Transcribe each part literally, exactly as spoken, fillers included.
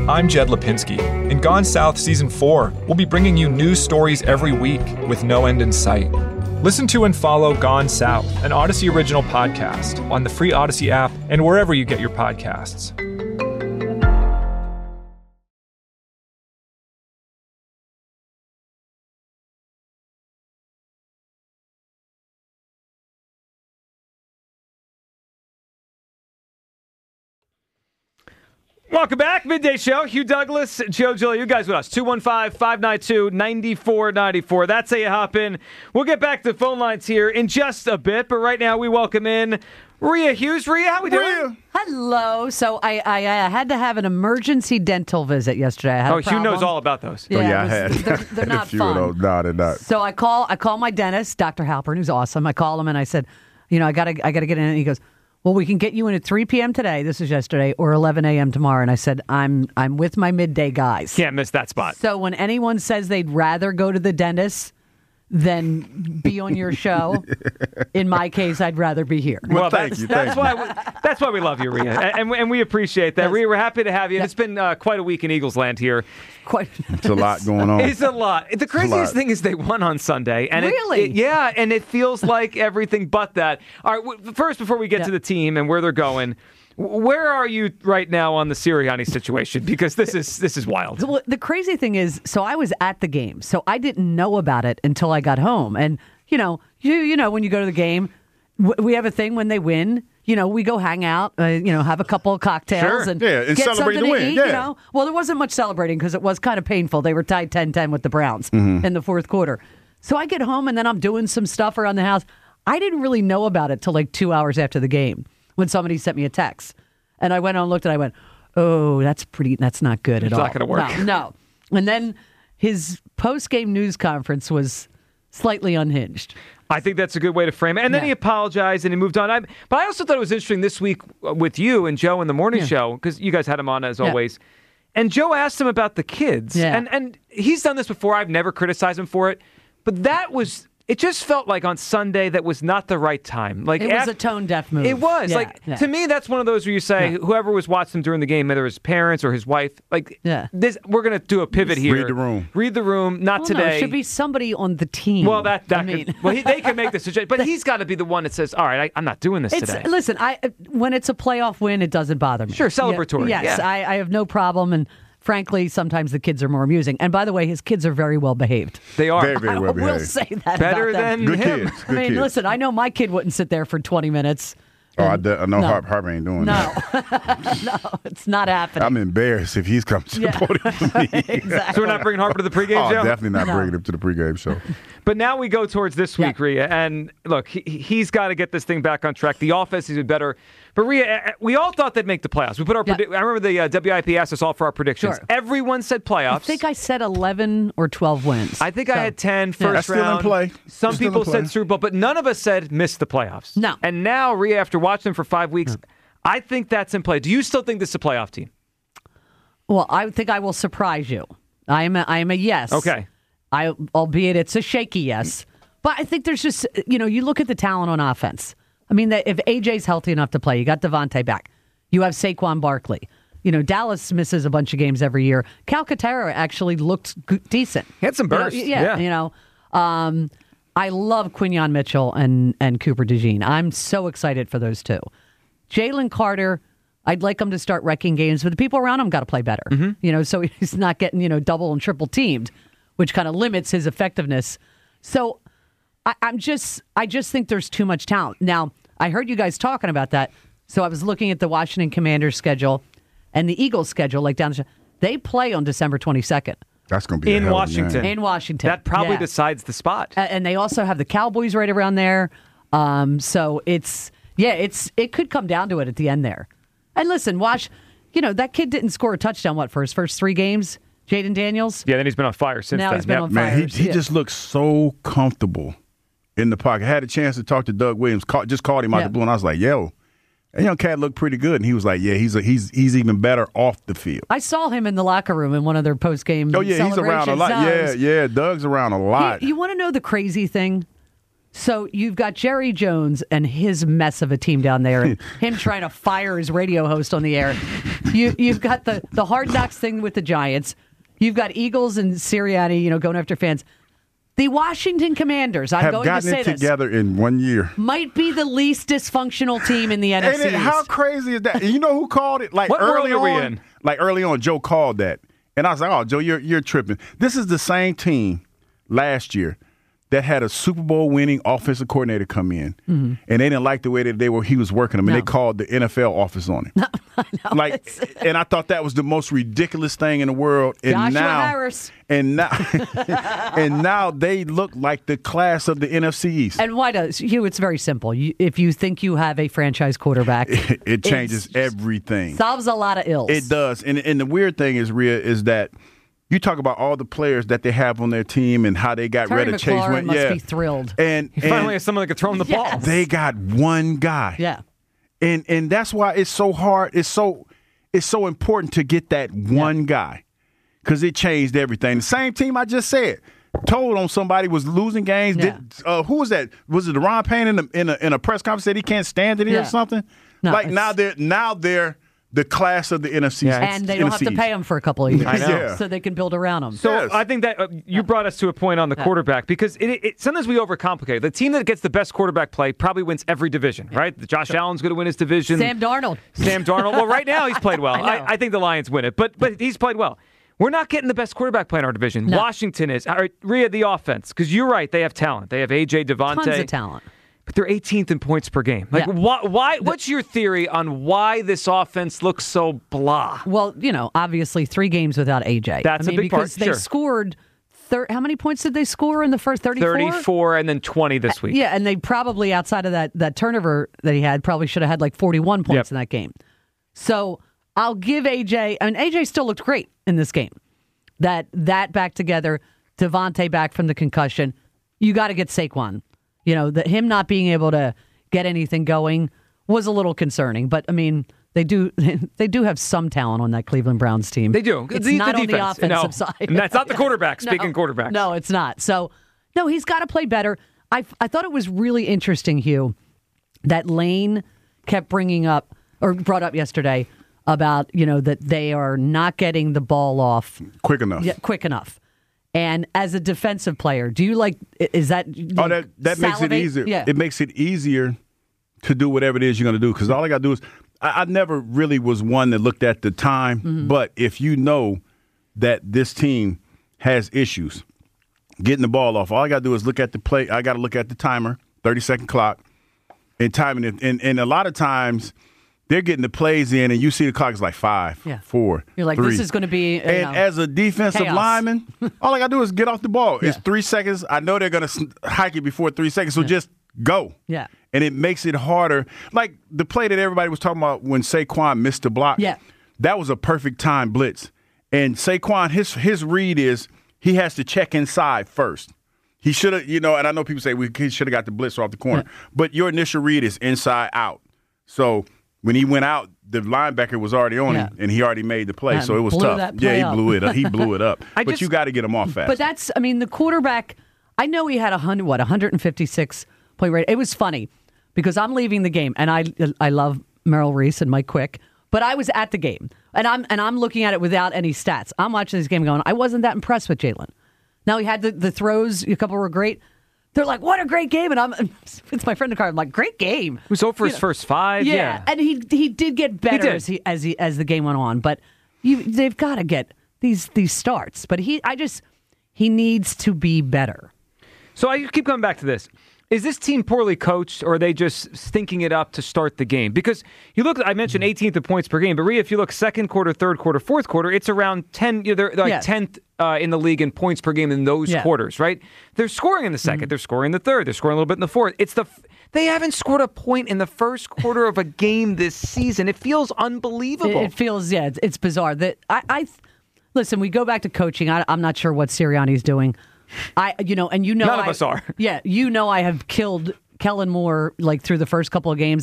I'm Jed Lipinski. In Gone South Season four, we'll be bringing you news stories every week with no end in sight. Listen to and follow Gone South, an Odyssey original podcast, on the free Odyssey app and wherever you get your podcasts. Welcome back. Midday Show. Hugh Douglas, Joe Giglio. You guys with us. two one five, five nine two, nine four nine four. That's how you hop in. We'll get back to the phone lines here in just a bit, but right now we welcome in Rhea Hughes. Rhea, how we doing? Rhea. Hello. So I, I, I had to have an emergency dental visit yesterday. I had oh, a problem. Hugh knows all about those. Yeah, oh, yeah, was, I had. They're, they're not a few fun. Of those. No, they're not. So I call I call my dentist, Doctor Halpern, who's awesome. I call him and I said, you know, I gotta I gotta get in. And he goes, well, we can get you in at three p.m. today. This is yesterday, or eleven a.m. tomorrow. And I said, I'm I'm with my midday guys. Can't miss that spot. So when anyone says they'd rather go to the dentist than be on your show, in my case, I'd rather be here. Well, Well, thank that's, you, that's thank why we, that's why we love you, Rhea, and, and, and we appreciate that. Yes. Rhea, we're happy to have you. Yeah. It's been uh, quite a week in Eagles land here. Quite. It's a lot going on. It's a lot. The craziest lot. thing is they won on Sunday, and it- Really? it, yeah, and it feels like everything but that. All right, w- first before we get Yeah. to the team and where they're going. Where are you right now on the Sirianni situation? Because this is this is wild. Well, the crazy thing is, so I was at the game, so I didn't know about it until I got home. And you know, you you know, when you go to the game, w- we have a thing when they win. You know, we go hang out, uh, you know, have a couple of cocktails Sure. and Yeah, and get celebrate something the to win, eat. yeah. You know, well, there wasn't much celebrating because it was kind of painful. They were tied ten ten with the Browns Mm-hmm. in the fourth quarter. So I get home and then I'm doing some stuff around the house. I didn't really know about it till like two hours after the game when somebody sent me a text. And I went on and looked and I went, oh, that's pretty, that's not good It's at all. not gonna work. No, no. And then his post-game news conference was slightly unhinged. I think that's a good way to frame it. And then Yeah. he apologized and he moved on. I, but I also thought it was interesting this week with you and Joe in the morning Yeah. show, because you guys had him on as Yeah. always. And Joe asked him about the kids. Yeah. And and he's done this before. I've never criticized him for it. But that was, it just felt like on Sunday that was not the right time. Like It was af- a tone-deaf move. It was. Yeah, like yeah. to me, that's one of those where you say, Yeah. whoever was watching him during the game, whether his parents or his wife, like Yeah. this, we're going to do a pivot here. Read the room. Read the room. Not Well, today. no, it should be somebody on the team. Well, that that I mean, could, well, he, they can make the suggestion, but he's got to be the one that says, "All right, I, I'm not doing this it's today." listen. I when it's a playoff win, it doesn't bother me. Sure, celebratory, Yeah, yes, yeah. I, I have no problem. And frankly, sometimes the kids are more amusing. And by the way, his kids are very well behaved. They are Very, very I well will behaved. say that better about them. than Good him. kids. I Good mean, kids. listen, I know my kid wouldn't sit there for twenty minutes. Oh, I, and- de- I know no. Harp, Harp ain't doing No, that. no, it's not happening. I'm embarrassed if he's coming to Yeah. the podium for me. exactly. So we're not bringing Harper to the pregame Oh, show. definitely not No. bringing him to the pregame show. But now we go towards this week, Yeah. Rhea, and look, he, he's got to get this thing back on track. The offense is better. But Rhea, we all thought they'd make the playoffs. We put our. Yeah. Predi- I remember the uh, W I P asked us all for our predictions. Sure. Everyone said playoffs. I think I said eleven or twelve wins. I think I So, had ten yeah. first That's still in round. play. Some It's still in people play. said Super Bowl, but none of us said miss the playoffs. No. And now, Rhea, after watching them for five weeks, I think that's in play. Do you still think this is a playoff team? Well, I think I will surprise you. I am a, I am a yes. Okay. I, albeit it's a shaky yes. But I think there's just, you know, you look at the talent on offense. I mean, that if A J's healthy enough to play, you got Devontae back. You have Saquon Barkley. You know, Dallas misses a bunch of games every year. Calcaterra actually looked g- decent. He had some You know, bursts. yeah, Yeah. you know. Um, I love Quinyon Mitchell and, and Cooper DeJean. I'm so excited for those two. Jalen Carter, I'd like him to start wrecking games, but the people around him got to play better. Mm-hmm. You know, so he's not getting, you know, double and triple teamed, which kind of limits his effectiveness. So I, I'm just, I just think there's too much talent. Now, I heard you guys talking about that, so I was looking at the Washington Commanders schedule and the Eagles schedule, like down the. They play on December twenty-second That's going to be a In hell of a Washington. game. in Washington. That probably Yeah. decides the spot. A- and they also have the Cowboys right around there. Um, so it's yeah, it's it could come down to it at the end there. And listen, Wash, you know that kid didn't score a touchdown what for his first three games, Jaden Daniels. Yeah, then he's been on fire since Now then. he's been Yep. on Man, he, fires, he yeah. just looks so comfortable in the pocket. I had a chance to talk to Doug Williams. Call, just called him out Yeah. the blue, and I was like, yo, that young cat looked pretty good. And he was like, yeah, he's a, he's he's even better off the field. I saw him in the locker room in one of their post game. Oh, yeah, he's around a lot. Yeah, yeah, Doug's around a lot. You, you want to know the crazy thing? So you've got Jerry Jones and his mess of a team down there, and him trying to fire his radio host on the air. You you've got the the hard knocks thing with the Giants. You've got Eagles and Sirianni, you know, going after fans. The Washington Commanders, I'm have going to gotten say it this, together in one year. might be the least dysfunctional team in the N F C And it, how East. crazy is that? And you know who called it? Like What early world are we on, in? like early on, Joe called that, and I was like, "Oh, Joe, you're you're tripping." This is the same team last year that had a Super Bowl winning offensive coordinator come in, mm-hmm. and they didn't like the way that they were he was working them, and No. they called the N F L office on it. No, no, like, it's- and I thought that was the most ridiculous thing in the world. And Joshua now, Harris. and now, and now they look like the class of the N F C East. And why does Hugh? It's very simple. You, if you think you have a franchise quarterback, It, it changes it's- everything. solves a lot of ills. It does. And and the weird thing is, Rhea, is that you talk about all the players that they have on their team and how they got Terry rid of Chase McLaurin Wentz. must yeah. be thrilled. And, He and finally has someone that can throw him the ball. Yes. they got one guy. Yeah. And and that's why it's so hard. It's so it's so important to get that one guy because it changed everything. The same team I just said told on somebody was losing games. Yeah. Did, uh, who was that? Was it Ron Payne in a, in a in a press conference said he can't stand it here Yeah. or something? No, like it's- now they're now they're the class of the N F C. Yeah, And they don't have to N F C. pay him for a couple of years. I know. Yeah. So they can build around him. So Yes. I think that uh, you brought us to a point on the quarterback because it, it, sometimes we overcomplicate it. The team that gets the best quarterback play probably wins every division, right? Josh Allen's going to win his division. Sam Darnold. Sam Darnold. Well, right now he's played well. I know. I, I think the Lions win it, but but he's played well. We're not getting the best quarterback play in our division. No. Washington is. All right, Rhea, the offense, because you're right. They have talent. They have A J Devontae. Tons of talent. But they're eighteenth in points per game. Like, Yeah. why, why? What's your theory on why this offense looks so blah? Well, you know, obviously three games without A J. That's I a mean, big part, because they sure. scored. Thir- how many points did they score in the first thirty-four? thirty-four and then twenty this week. Yeah, and they probably outside of that that turnover that he had probably should have had like forty-one points Yep. in that game. So I'll give A J. I mean, A J still looked great in this game. That that back together, Devontae back from the concussion. You got to get Saquon. You know that him not being able to get anything going was a little concerning. But I mean, they do they do have some talent on that Cleveland Browns team. They do. It's The- the not on the defense. offensive No. side. And that's not the quarterback, No. speaking quarterbacks. No, it's not. So no, he's got to play better. I I thought it was really interesting, Hugh, that Lane kept bringing up or brought up yesterday about, you know, that they are not getting the ball off Quick enough. yeah, quick enough. And as a defensive player, do you like, is that. Oh, that that makes it salivate? easier. Yeah. It makes it easier to do whatever it is you're going to do because all I got to do is I, I never really was one that looked at the time, Mm-hmm. but if you know that this team has issues getting the ball off, all I got to do is look at the play. I got to look at the timer, thirty second clock, and timing it. And, and a lot of times they're getting the plays in, and you see the clock is like five, Yeah. four, You're like, three. this is going to be. You And know, as a defensive chaos. lineman, all I got to do is get off the ball. It's Yeah. three seconds. I know they're going to hike it before three seconds, so just go. Yeah. And it makes it harder. Like the play that everybody was talking about when Saquon missed the block. Yeah. That was a perfect time blitz. And Saquon, his his read is he has to check inside first. He should have, you know, and I know people say we he should have got the blitz off the corner. But your initial read is inside out. So when he went out, the linebacker was already on Yeah. him, and he already made the play. Yeah, so it was blew tough. that Yeah, play he up. blew it up. He blew it up. I but just- you got to get him off fast. But that's, I mean, the quarterback, I know he had a hundred, what, one hundred fifty-six point rate. It was funny because I'm leaving the game and I I love Merrill Reese and Mike Quick, but I was at the game and I'm and I'm looking at it without any stats. I'm watching this game going, I wasn't that impressed with Jalen. Now he had the, the throws, a couple were great. They're like, what a great game. And I'm, it's my friend in the car. I'm like, great game. He was over for his first five. Yeah, Yeah. and he he did get better did. as he as he as the game went on. But you they've got to get these these starts. But he I just he needs to be better. So I keep coming back to this. Is this team poorly coached, or are they just stinking it up to start the game? Because you look, I mentioned eighteenth in points per game, but Rhea, if you look second quarter, third quarter, fourth quarter, it's around ten. You know, they're, they're like Yeah. tenth uh, in the league in points per game in those Yeah. quarters, right? They're scoring in the 2nd They're scoring in the third. They're scoring a little bit in the fourth. It's the f- they haven't scored a point in the first quarter of a game this season. It feels It, unbelievable. it feels yeah, it's, it's bizarre. That I, I listen. We go back to coaching. I, I'm not sure what Sirianni's doing. I you know, and you know, None of I- us are. Yeah, you know, I have killed Kellen Moore like through the first couple of games.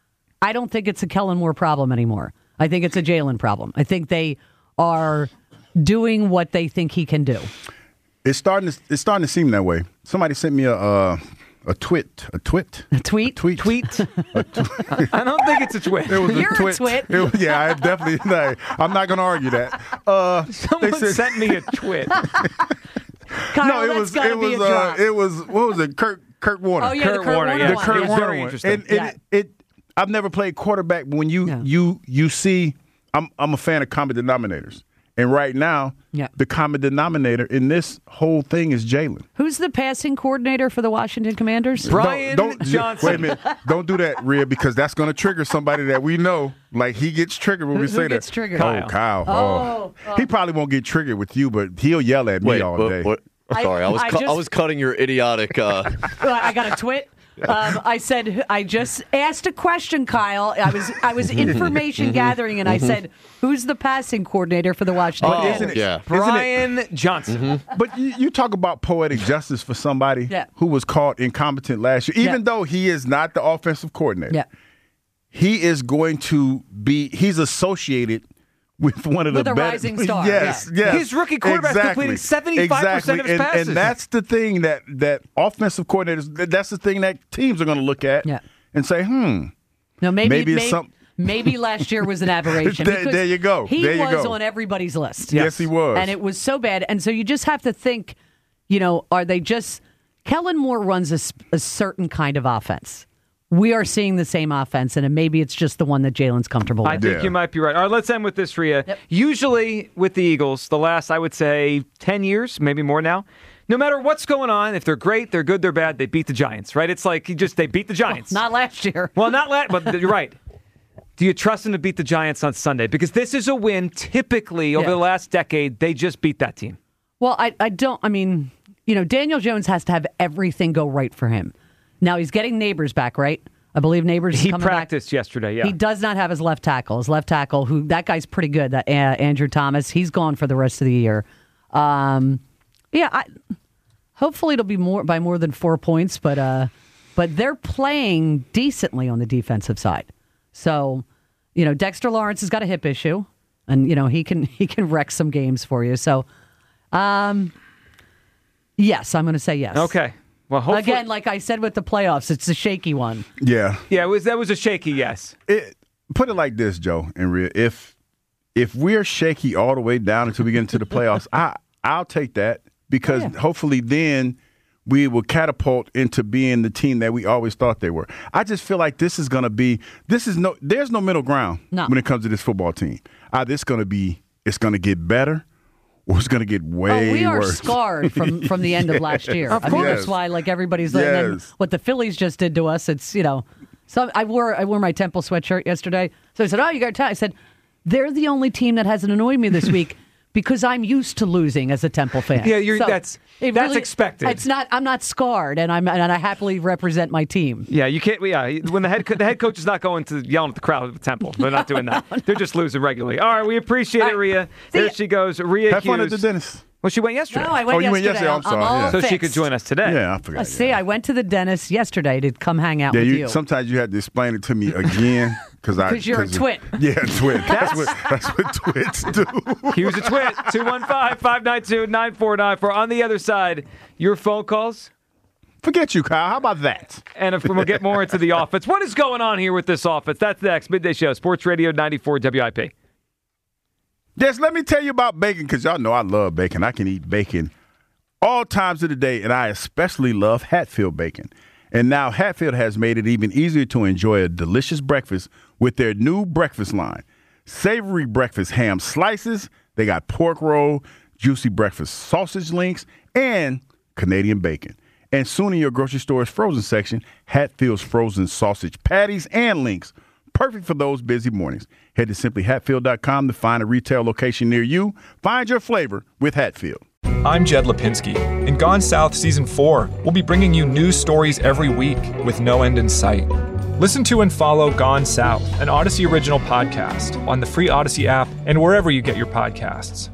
I don't think it's a Kellen Moore problem anymore. I think it's a Jalen problem. I think they are doing what they think he can do. It's starting to it's starting to seem that way. Somebody sent me a uh, a twit, a twit, A tweet? a tweet, Tweet. A tw- I don't think it's a twit. It was You're a a twit. twit. It was- yeah, I definitely. No, I'm not going to argue that. Uh, Someone they said- sent me a twit. Kyle, no, it that's was. gotta It be was. a Uh, drop. it was. What was it? Kurt. Kurt Warner. Oh, yeah, Kurt the Kurt Warner, Warner, yeah. the one. Kurt It was Warner very one. interesting. And, and Yeah. it, it. I've never played quarterback, but when you Yeah. you you see, I'm I'm a fan of common denominators, and right now, Yeah. the common denominator in this whole thing is Jalen. Who's the passing coordinator for the Washington Commanders? Brian don't, don't, Johnson. Wait a minute. Don't do that, Rhea, because that's going to trigger somebody that we know. Like, he gets triggered when Who- we who say gets that. triggered? Oh, Kyle. Kyle. Oh, He probably won't get triggered with you, but he'll yell at me Wait, all what- day. what- Sorry, I was I cu- I just- was cutting your idiotic. Uh, I got a twit. Um, I said I just asked a question, Kyle. I was I was information gathering, and I said, "Who's the passing coordinator for the Washington?" Oh, Commanders? isn't it- yeah. Brian Johnson. But you, you talk about poetic justice for somebody Yeah. who was called incompetent last year. Even Yeah. though he is not the offensive coordinator, Yeah. he is going to be, he's associated with one of With the a better. rising star, Yes, yeah. yes. His rookie quarterback's completing seventy-five percent of his and, passes. And that's the thing that, that offensive coordinators, that- that's the thing that teams are going to look at Yeah. and say, hmm. No, maybe Maybe maybe, it's some- maybe last year was an aberration. There- because there you go. He There you was go. on everybody's list. Yes, he was. And it was so bad. And so you just have to think, you know, are they just Kellen Moore runs a, s- a certain kind of offense. We are seeing the same offense, and maybe it's just the one that Jalen's comfortable I with. think Yeah. you might be right. All right, let's end with this, Rhea. Yep. Usually with the Eagles, the last, I would say, ten years, maybe more now, no matter what's going on, if they're great, they're good, they're bad, they beat the Giants, right? It's like you just they beat the Giants. Not last year. Well, not last, but you're right. Do you trust them to beat the Giants on Sunday? Because this is a win. Typically, over Yeah. the last decade, they just beat that team. Well, I, I don't, I mean, you know, Daniel Jones has to have everything go right for him. Now, he's getting Neighbors back, right? I believe Neighbors is He coming practiced back. yesterday, yeah. He does not have his left tackle. His left tackle, who that guy's pretty good, that uh, Andrew Thomas, he's gone for the rest of the year. Um, yeah, I, hopefully it'll be more by more than four points, but uh, but they're playing decently on the defensive side. So, you know, Dexter Lawrence has got a hip issue, and you know he can he can wreck some games for you. So, um, yes, I'm going to say yes. Okay. Well, hopefully. Again, like I said with the playoffs, it's a shaky one. Yeah. Yeah, it was, that was a shaky yes. It, put it like this, Joe and Rhea. If if we're shaky all the way down until we get into the playoffs, I I'll take that because Oh, yeah. hopefully then we will catapult into being the team that we always thought they were. I just feel like this is going to be this is no there's no middle ground No. when it comes to this football team. Either it's going to be it's going to get better or it's going to get way Oh, we are worse. scarred from, from the end of last year. Of I mean, course. that's why like everybody's like, and then Yes. what the Phillies just did to us. It's you know, so I wore I wore my Temple sweatshirt yesterday. So I said, "Oh, you got to tell." I said, "They're the only team that hasn't annoyed me this week." Because I'm used to losing as a Temple fan. Yeah, you're- So that's- it that's expected. It's not. I'm not scarred, and I'm and I happily represent my team. Yeah, you can't. Yeah, when the head co- the head coach is not going to yelling at the crowd at the Temple, they're not doing that. They're just losing regularly. All right, we appreciate All it, right. Rhea. See There ya. she goes, Rhea Have fun at Hughes. the dentist. Well, she went yesterday, No, I went Oh, you went yesterday. yesterday. I'm sorry, all yeah. so she fixed. could join us today. Yeah, I forgot. Uh, see, I went to the dentist yesterday to come hang out Yeah, with you, you. sometimes you had to explain it to me again because I 'Cause you're a twit. Yeah, twit. That's what that's what twits do. Hughes a twit. two one five, five nine two, nine four nine four. On the other side, your phone calls. Forget you, Kyle. How about that? And if we'll get more into the offense. What is going on here with this offense? That's next. Midday Show, Sports Radio ninety-four W I P. Yes, let me tell you about bacon because y'all know I love bacon. I can eat bacon all times of the day, and I especially love Hatfield bacon. And now Hatfield has made it even easier to enjoy a delicious breakfast with their new breakfast line. Savory breakfast ham slices. They got pork roll, juicy breakfast sausage links, and Canadian bacon. And soon in your grocery store's frozen section, Hatfield's frozen sausage patties and links. Perfect for those busy mornings. Head to simply hatfield dot com to find a retail location near you. Find your flavor with Hatfield. I'm Jed Lipinski. In Gone South Season four, we'll be bringing you news stories every week with no end in sight. Listen to and follow Gone South, an Odyssey original podcast, on the free Odyssey app and wherever you get your podcasts.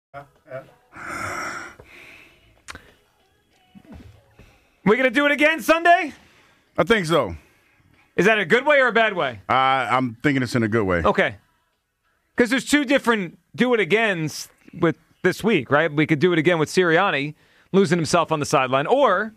We gonna do it again Sunday? I think so. Is that a good way or a bad way? I, I'm thinking it's in a good way. Okay. Because there's two different do it agains with this week, right? We could do it again with Sirianni losing himself on the sideline. Or,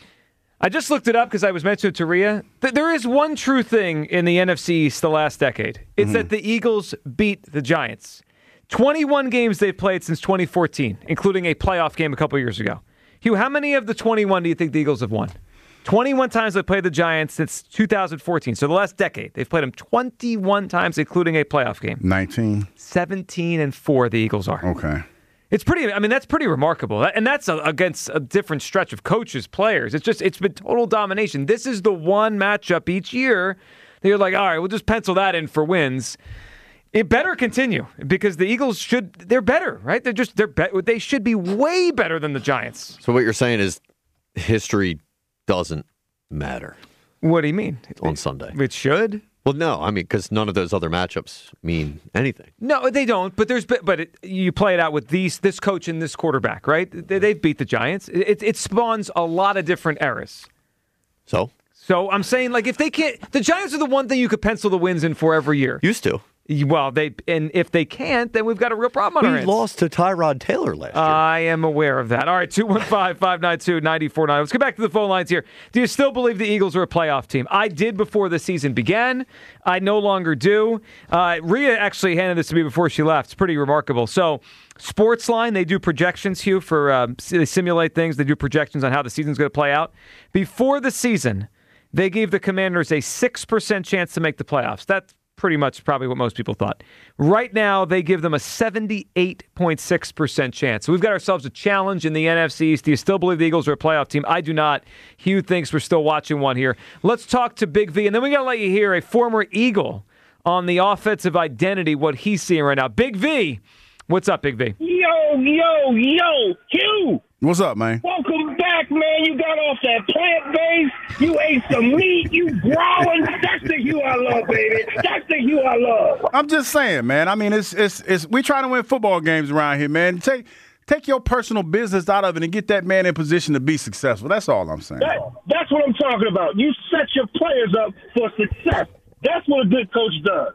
I just looked it up because I was mentioning to Rhea, that there is one true thing in the N F C East the last decade. It's mm-hmm. that the Eagles beat the Giants. twenty-one games they've played since twenty fourteen, including a playoff game a couple years ago. Hugh, how many of the twenty-one do you think the Eagles have won? twenty-one times they've played the Giants since two thousand fourteen. So the last decade, they've played them twenty-one times, including a playoff game. nineteen. seventeen and four the Eagles are. Okay. It's pretty, I mean, that's pretty remarkable. And that's a, against a different stretch of coaches, players. It's just, it's been total domination. This is the one matchup each year that you're like, all right, we'll just pencil that in for wins. It better continue because the Eagles should, they're better, right? They're just, they're be, they should be way better than the Giants. So what you're saying is history doesn't matter. What do you mean? On Sunday. It should. Well, no, I mean, because none of those other matchups mean anything. No, they don't. But there's, but it, you play it out with these, this coach and this quarterback, right? They, they've beat the Giants. It, it spawns a lot of different eras. So? So I'm saying, like, if they can't, the Giants are the one thing you could pencil the wins in for every year. Used to. Well, they and if they can't, then we've got a real problem on we our hands. We lost to Tyrod Taylor last year. I am aware of that. All right, two one five, five nine two, nine four nine. Let's get back to the phone lines here. Do you still believe the Eagles are a playoff team? I did before the season began. I no longer do. Uh, Rhea actually handed this to me before she left. It's pretty remarkable. So, Sportsline, they do projections, Hugh, for um, they simulate things. They do projections on how the season's going to play out. Before the season, they gave the Commanders a six percent chance to make the playoffs. That's pretty much probably what most people thought. Right now, they give them a seventy-eight point six percent chance. So we've got ourselves a challenge in the N F C East. Do you still believe the Eagles are a playoff team? I do not. Hugh thinks we're still watching one here. Let's talk to Big V, and then we got to let you hear a former Eagle on the offensive identity, what he's seeing right now. Big V, what's up, Big V? Yo, yo, yo, Hugh. What's up, man? Welcome back, man. You got off that plant-based. You ate some meat. You growling. That's the Hugh I love, baby. That's the Hugh I love. I'm just saying, man. I mean, it's it's it's we trying to win football games around here, man. Take take your personal business out of it and get that man in position to be successful. That's all I'm saying. That, that's what I'm talking about. You set your players up for success. That's what a good coach does.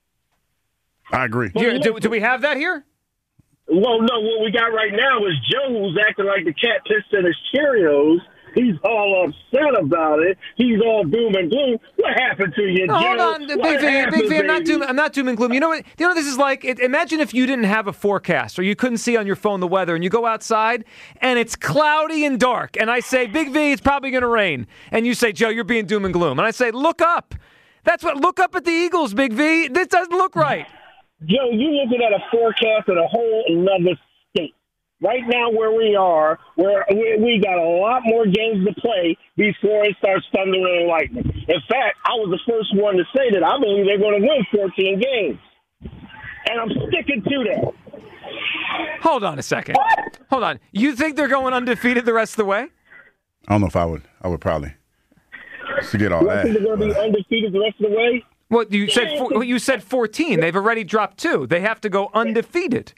I agree. Here, do, do we have that here? Well, no, what we got right now is Joe, who's acting like the cat pissed in his Cheerios. He's all upset about it. He's all doom and gloom. What happened to you, no, Joe? Hold on, Big V, Big V, I'm not doom, I'm not doom and gloom. You know what? You know what this is like? It, imagine if you didn't have a forecast or you couldn't see on your phone the weather, and you go outside and it's cloudy and dark, and I say, Big V, it's probably going to rain, and you say, Joe, you're being doom and gloom, and I say, look up. That's what. Look up at the Eagles, Big V. This doesn't look right. Joe, you're looking at a forecast in a whole another state. Right now where we are, where we, we got a lot more games to play before it starts thundering and lightning. In fact, I was the first one to say that I believe they're going to win fourteen games. And I'm sticking to that. Hold on a second. What? Hold on. You think they're going undefeated the rest of the way? I don't know if I would. I would probably forget all you that. think they're going to be undefeated the rest of the way? Well, you said four, you said fourteen. They've already dropped two. They have to go undefeated.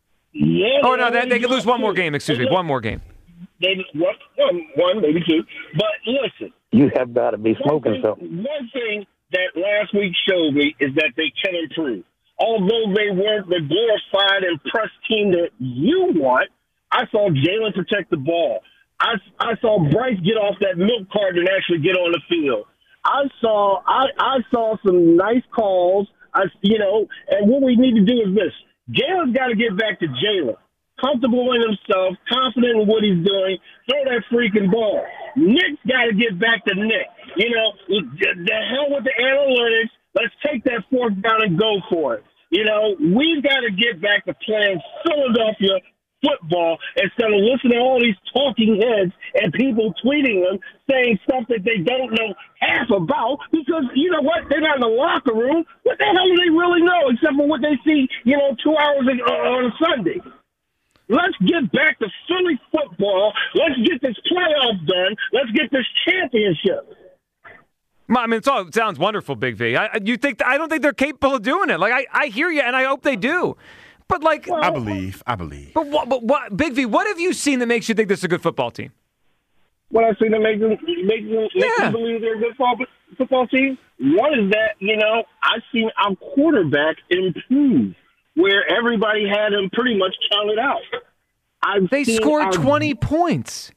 Yeah. Oh no, they, they could lose one more game. Excuse me, one more game. They one, one, one, maybe two. But listen, you have got to be smoking thing, something. One thing that last week showed me is that they can improve. Although they weren't the glorified and pressed team that you want, I saw Jalen protect the ball. I, I saw Bryce get off that milk carton and actually get on the field. I saw I, I saw some nice calls. I, you know, and what we need to do is this. Jalen's got to get back to Jalen. Comfortable in himself, confident in what he's doing, throw that freaking ball. Nick's got to get back to Nick. You know, the hell with the analytics. Let's take that fourth down and go for it. You know, we've got to get back to playing Philadelphia football instead of listening to all these talking heads and people tweeting them saying stuff that they don't know half about because, you know what, they're not in the locker room. What the hell do they really know except for what they see, you know, two hours on a Sunday? Let's get back to Philly football. Let's get this playoff done. Let's get this championship. I mean, it's all, it sounds wonderful, Big V. I, you think I don't think they're capable of doing it. Like I, I hear you, and I hope they do. But like, I believe. I believe. but what? But what? Big V, what have you seen that makes you think this is a good football team? What I see that makes them make them, make Yeah. them believe they're a good football, football team. One is that, you know, I've seen our quarterback improve where everybody had him pretty much counted out. I've They seen scored our- twenty points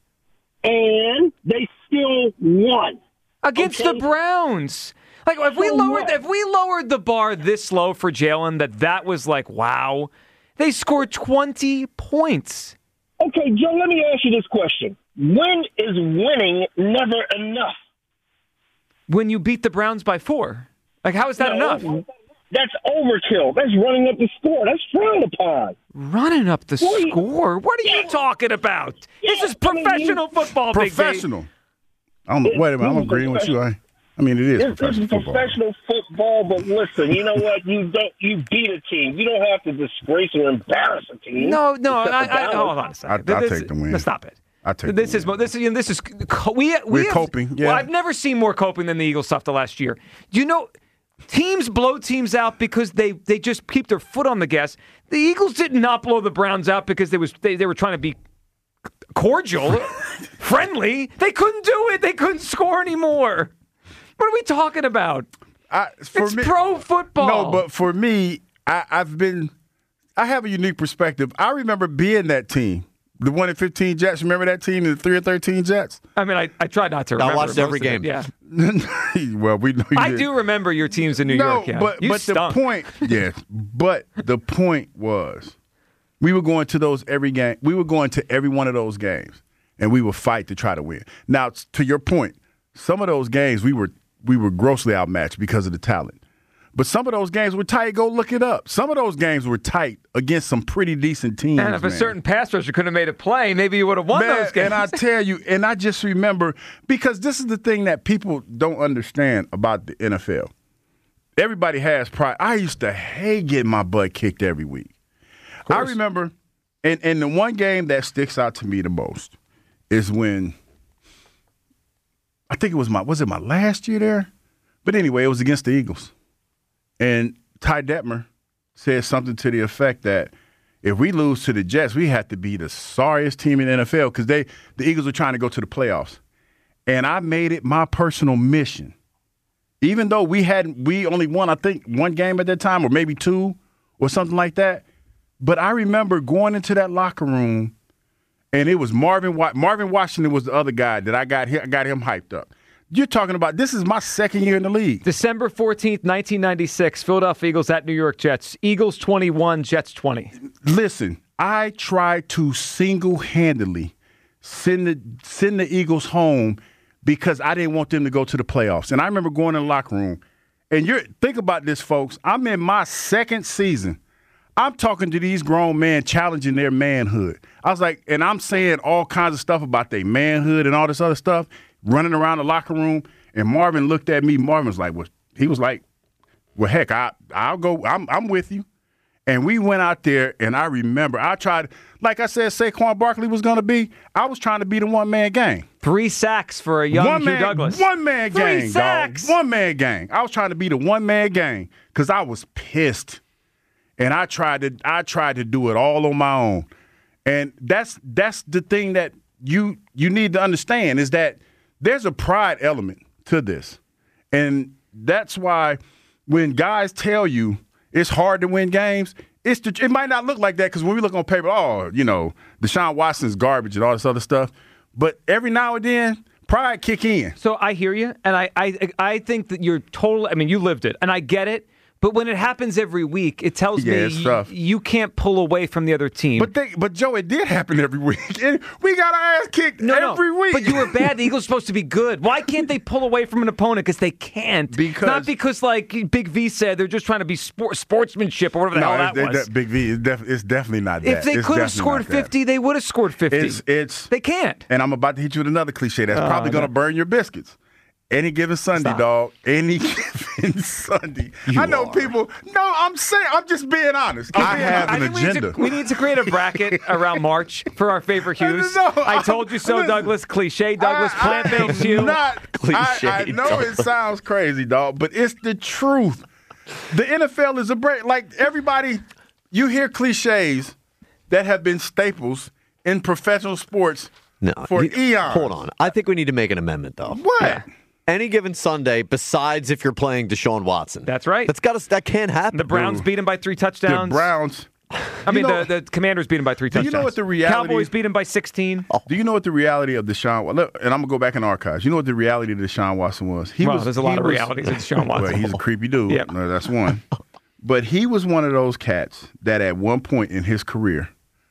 and they still won. against Okay. the Browns. Like, if we So lowered, what? if we lowered the bar this low for Jalen, that that was like, wow, they scored twenty points. Okay, Joe, let me ask you this question. When is winning never enough? When you beat the Browns by four, like, how is that No, enough? That's overkill. That's running up the score. That's frowned upon. Running up the Well, you- score? What are you talking about? This Yeah, is I mean, you- professional football, Big V. Professional. I don't, wait a minute. I'm This is agreeing with you. I, I mean, it is This, this professional is football. professional football, but listen, you know what? You don't. You beat a team. You don't have to disgrace or embarrass a team. No, no. Except I, the I, Dallas. hold on a second. I- I'll This- take the win. no, Stop it. I take this the is win. this is you know, this is we we We're have, coping, yeah. Well, I've never seen more coping than the Eagles stuff the last year. You know, teams blow teams out because they they just keep their foot on the gas. The Eagles did not blow the Browns out because they was they, they were trying to be cordial, friendly. They couldn't do it. They couldn't score anymore. What are we talking about? I, for It's me, pro football. No, but for me, I, I've been. I have a unique perspective. I remember being that team, the one in fifteen Jets. Remember that team, the three and thirteen Jets? I mean, I, I tried not to remember. watched most every of it, game. Yeah, well, we know you I did. do remember your teams in New No, York. Yeah, but you but stunk. the point, yeah, but the point was, we were going to those every game. We were going to every one of those games, and we would fight to try to win. Now, t- to your point, some of those games we were we were grossly outmatched because of the talent. But some of those games were tight. Go look it up. Some of those games were tight against some pretty decent teams. And if a man. certain pass rusher could have made a play, maybe you would have won Man, those games. and I tell you, and I just remember, because this is the thing that people don't understand about the N F L. Everybody has pride. I used to hate getting my butt kicked every week. I remember, and, and the one game that sticks out to me the most is when, I think it was my, was it my last year there? But anyway, it was against the Eagles. And Ty Detmer said something to the effect that if we lose to the Jets, we have to be the sorriest team in the N F L because they the Eagles are trying to go to the playoffs. And I made it my personal mission, even though we hadn't we only won, I think, one game at that time or maybe two or something like that. But I remember going into that locker room, and it was Marvin Marvin Washington was the other guy that I got I got him hyped up. You're talking about this is my second year in the league. December fourteenth, nineteen ninety-six, Philadelphia Eagles at New York Jets. Eagles twenty-one, Jets twenty. Listen, I tried to single-handedly send the send the Eagles home because I didn't want them to go to the playoffs. And I remember going in the locker room, and you're think about this, folks. I'm in my second season. I'm talking to these grown men challenging their manhood. I was like, and I'm saying all kinds of stuff about their manhood and all this other stuff, running around the locker room. And Marvin looked at me. Marvin was like, well, he was like, well, heck, I, I'll go. I'm, I'm with you. And we went out there, and I remember I tried, like I said, Saquon Barkley was going to be. I was trying to be the one-man gang. Three sacks for a young one Hugh man, Douglas. One-man Three gang, dog. sacks. One-man gang. I was trying to be the one-man gang because I was pissed. And I tried to I tried to do it all on my own. And that's that's the thing that you you need to understand is that there's a pride element to this. And that's why when guys tell you it's hard to win games, it's the, it might not look like that because when we look on paper, oh, you know, Deshaun Watson's garbage and all this other stuff. But every now and then, pride kick in. So I hear you, and I, I, I think that you're totally, I mean, you lived it, and I get it. But when it happens every week, it tells Yeah, me it's y- tough. you can't pull away from the other team. But they, but Joe, it did happen every week. And we got our ass kicked no, every no. week. But you were bad. The Eagles are supposed to be good. Why can't they pull away from an opponent? Because they can't. Because- Not because, like Big V said, they're just trying to be sport, sportsmanship or whatever the no, hell it's, that was. that Big V. It's, def, it's definitely not that. If they It's could have definitely scored not that. fifty, they would have scored fifty. It's it's. they can't. And I'm about to hit you with another cliche that's probably going to burn your biscuits. Any given Sunday, Stop. dog. Any given Sunday. You I know are. people. No, I'm saying. I'm just being honest. I'm I being have an think we need to- agenda. We need, to, create a bracket around March for our favorite Hughes. No, I told you so, listen. Douglas. Cliche, Douglas. I- I Plant-based am Hugh. Not, Cliche, I, I know Douglas. it sounds crazy, dog, but it's the truth. The N F L is a break. Like everybody, you hear cliches that have been staples in professional sports No, for you- eons. Hold on. I think we need to make an amendment, though. What? Yeah. Any given Sunday, besides if you're playing Deshaun Watson. That's right. That's got to, that can't happen. The Browns beat him by three touchdowns. The Browns. I mean, You know- the, the Commanders beat him by three Do you touchdowns. know what the reality- Cowboys beat him by sixteen. Do you know what the reality of Deshaun? Look, and I'm gonna go back in archives. You know what the reality of Deshaun Watson was? He Well, was. there's a he lot of was- realities of Deshaun Watson. Well, he's a creepy dude. Yep. No, that's one. But he was one of those cats that at one point in his career,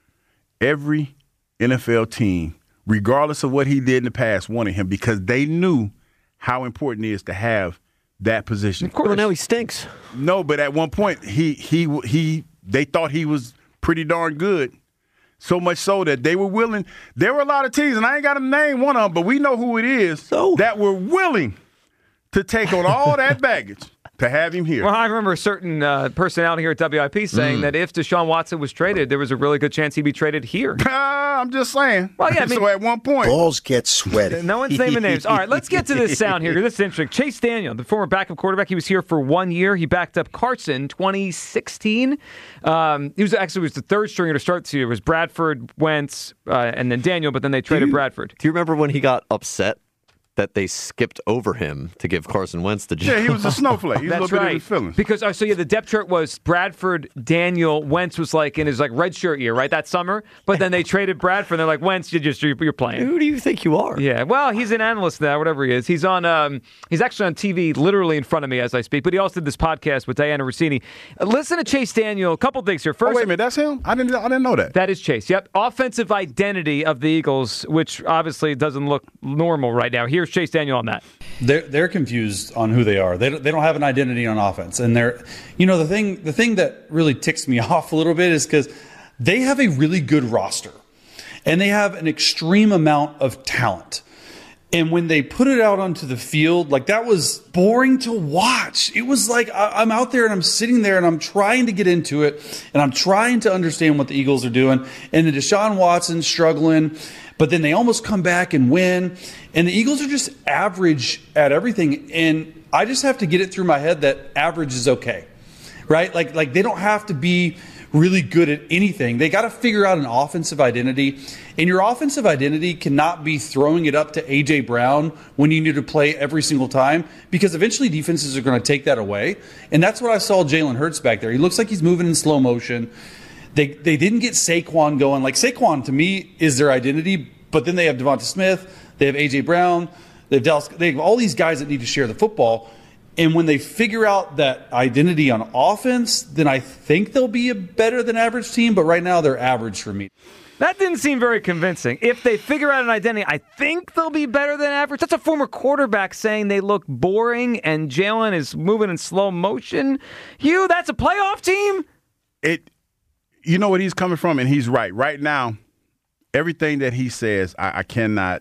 every N F L team, regardless of what he did in the past, wanted him because they knew how important it is to have that position. Well, now he stinks. No, but at one point he he he they thought he was pretty darn good. So much so that they were willing. There were a lot of teams, and I ain't got to name one of them, but we know who it is So? that were willing to take on all that baggage to have him here. Well, I remember a certain uh, person out here at W I P saying Mm. that if Deshaun Watson was traded, there was a really good chance he'd be traded here. Ah, I'm just saying. Well, yeah, I mean- so at one point, Balls get sweaty. No one's naming names. All right, let's get to this sound here. This is interesting. Chase Daniel, the former backup quarterback, he was here for one year. He backed up Carson twenty sixteen. Um, he was actually was the third stringer to start this year. It was Bradford, Wentz, uh, and then Daniel, but then they traded you- Bradford. Do you remember when he got upset that they skipped over him to give Carson Wentz the job? yeah, he was a snowflake. He was a That's little bit right. of his feelings. Because uh, so yeah, the depth chart was Bradford, Daniel, Wentz was like in his like red shirt year, right, that summer. But then they traded Bradford. and They're like, Wentz, you just you're, you're playing. Who do you think you are? Yeah, well, he's an analyst now, whatever he is. He's on. Um, he's actually on T V, literally in front of me as I speak. But he also did this podcast with Diana Rossini. Uh, listen to Chase Daniel. A couple things here. Oh, First, wait a minute, that's him? I didn't I didn't know that. that is Chase. Yep, offensive identity of the Eagles, which obviously doesn't look normal right now. Here's Chase Daniel on that. They're they're confused on who they are. They don't, they don't have an identity on offense, and they're, you know, the thing the thing that really ticks me off a little bit is because they have a really good roster, and they have an extreme amount of talent. And when they put it out onto the field, like that was boring to watch. It was like I, I'm out there and I'm sitting there and I'm trying to get into it and I'm trying to understand what the Eagles are doing. And then Deshaun Watson struggling, but then they almost come back and win. And the Eagles are just average at everything. And I just have to get it through my head that average is okay, right? Like like they don't have to be really good at anything. They got to figure out an offensive identity. And your offensive identity cannot be throwing it up to A J Brown when you need to play every single time, because eventually defenses are going to take that away. And that's what I saw Jalen Hurts back there. He looks like he's moving in slow motion. They they didn't get Saquon going. Like Saquon, to me, is their identity. But then they have Devonta Smith. They have A J Brown. They have Dallas. They have all these guys that need to share the football. And when they figure out that identity on offense, then I think they'll be a better than average team. But right now, they're average for me. That didn't seem very convincing. If they figure out an identity, I think they'll be better than average. That's a former quarterback saying they look boring and Jalen is moving in slow motion. Hugh, that's a playoff team? It, you know what he's coming from, and he's right. Right now, everything that he says, I, I cannot,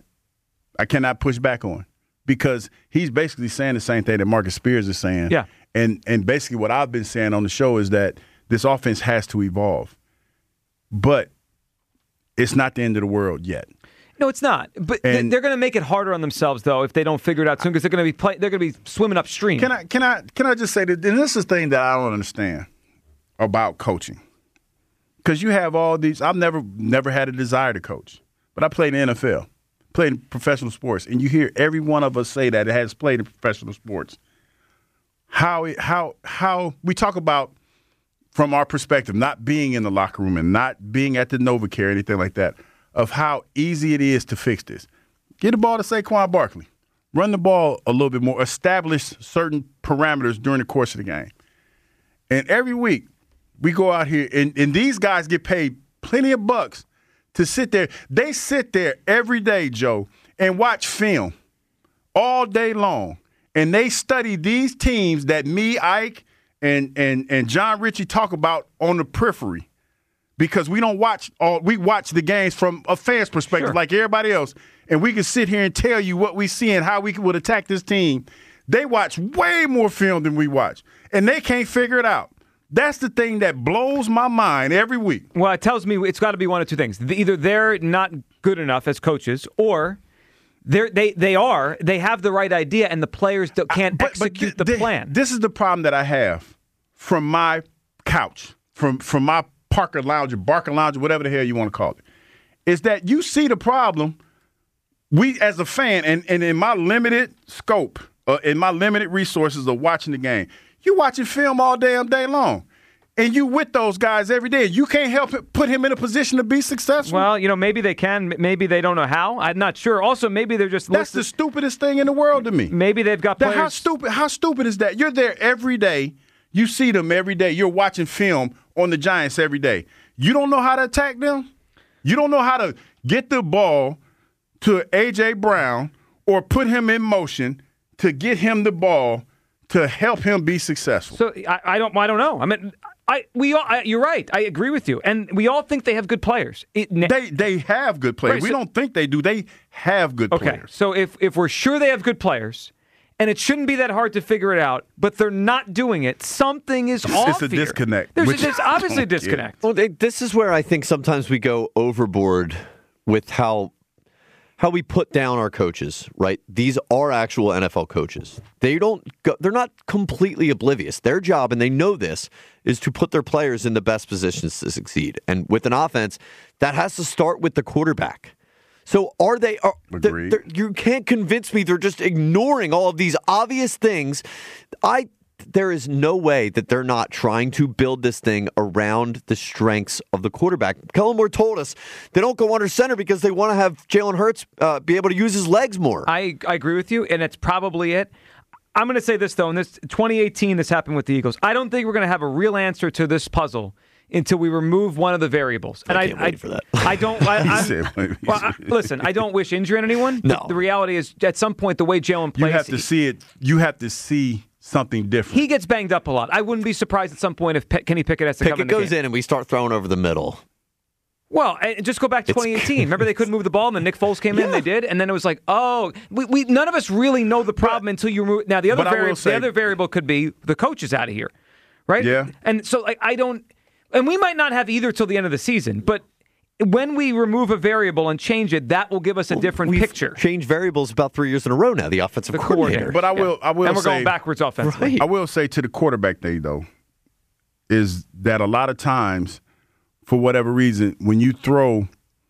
I cannot push back on, because he's basically saying the same thing that Marcus Spears is saying. Yeah. And and basically what I've been saying on the show is that this offense has to evolve, but it's not the end of the world yet. No, it's not. But th- And- they're going to make it harder on themselves, though, if they don't figure it out soon, because they're going to be play- they're going to be swimming upstream. Can I can I can I just say that? And this is the thing that I don't understand about coaching, because you have all these. I've never never had a desire to coach, but I played in the N F L, played in professional sports, and you hear every one of us say that it has played in professional sports. How it, how how we talk about from our perspective, not being in the locker room and not being at the NovaCare or anything like that, of how easy it is to fix this. Get the ball to Saquon Barkley. Run the ball a little bit more. Establish certain parameters during the course of the game. And every week, we go out here, and, and these guys get paid plenty of bucks to sit there. They sit there every day, Joe, and watch film all day long. And they study these teams that me, Ike, and and and John Ritchie talk about on the periphery, because we don't watch all we watch the games from a fan's perspective, Sure. like everybody else, and we can sit here and tell you what we see and how we would attack this team. They watch way more film than we watch, and they can't figure it out. That's the thing that blows my mind every week. Well, it tells me it's got to be one of two things. Either they're not good enough as coaches, or they're, they they are. They have the right idea, and the players don't, can't But- but execute thi- the thi- plan. This is the problem that I have from my couch, from from my Parker Lounge, or Barker Lounge, or whatever the hell you want to call it, is that you see the problem. We, as a fan, and, and in my limited scope, uh, in my limited resources of watching the game, you watching film all damn day long. And you with those guys every day. You can't help it, put him in a position to be successful. Well, you know, maybe they can. Maybe they don't know how. I'm not sure. Also, maybe they're just That's listed. the stupidest thing in the world to me. Maybe they've got That- players. how stupid How stupid is that? You're there every day. You see them every day. You're watching film on the Giants every day. You don't know how to attack them? You don't know how to get the ball to A J. Brown or put him in motion to get him the ball to help him be successful. So I, I don't. I don't know. I mean, I we all. I, you're right. I agree with you, and we all think they have good players. It, They they have good players. Right, we so- don't think they do. They have good okay. players. So if if we're sure they have good players, and it shouldn't be that hard to figure it out, but they're not doing it, something is It's- off it's a here. disconnect, There's, which there's I obviously a don't get. disconnect. Well, they, this is where I think sometimes we go overboard with how how we put down our coaches, right? These are actual N F L coaches. They don't go, they're not completely oblivious. Their job, and they know this, is to put their players in the best positions to succeed. And with an offense, that has to start with the quarterback. So are they are they're- Agreed. they're- you can't convince me they're just ignoring all of these obvious things. I there is no way that they're not trying to build this thing around the strengths of the quarterback. Kellen Moore told us they don't go under center because they want to have Jalen Hurts uh, be able to use his legs more. I, I agree with you, and it's probably it. I'm going to say this, though. In this twenty eighteen, this happened with the Eagles. I don't think we're going to have a real answer to this puzzle until we remove one of the variables. And I can't wait for that. I don't. I, He I'm- said, wait, well, I, listen, I don't wish injury on anyone. but No. The reality is, at some point, the way Jalen You plays, have to see it. You have to see something different. he gets banged up a lot. I wouldn't be surprised at some point if Pe- Kenny Pickett has to come in Pickett the goes game. in and we start throwing over the middle. Well, and just go back to It's- twenty eighteen. Remember they couldn't move the ball, and then Nick Foles came in, and they did, and then it was like, oh, we, we none of us really know the problem until you remove. Now the other but I will variable, say- the other variable could be the coach is out of here, right? Yeah. And so like, I don't, and we might not have either till the end of the season, but when we remove a variable and change it, that will give us a different We've picture. changed variables about three years in a row now. The offensive The coordinator. coordinator. But I will. I will and we're say, going backwards offensively. Right. I will say to the quarterback thing though, is that a lot of times, for whatever reason, when you throw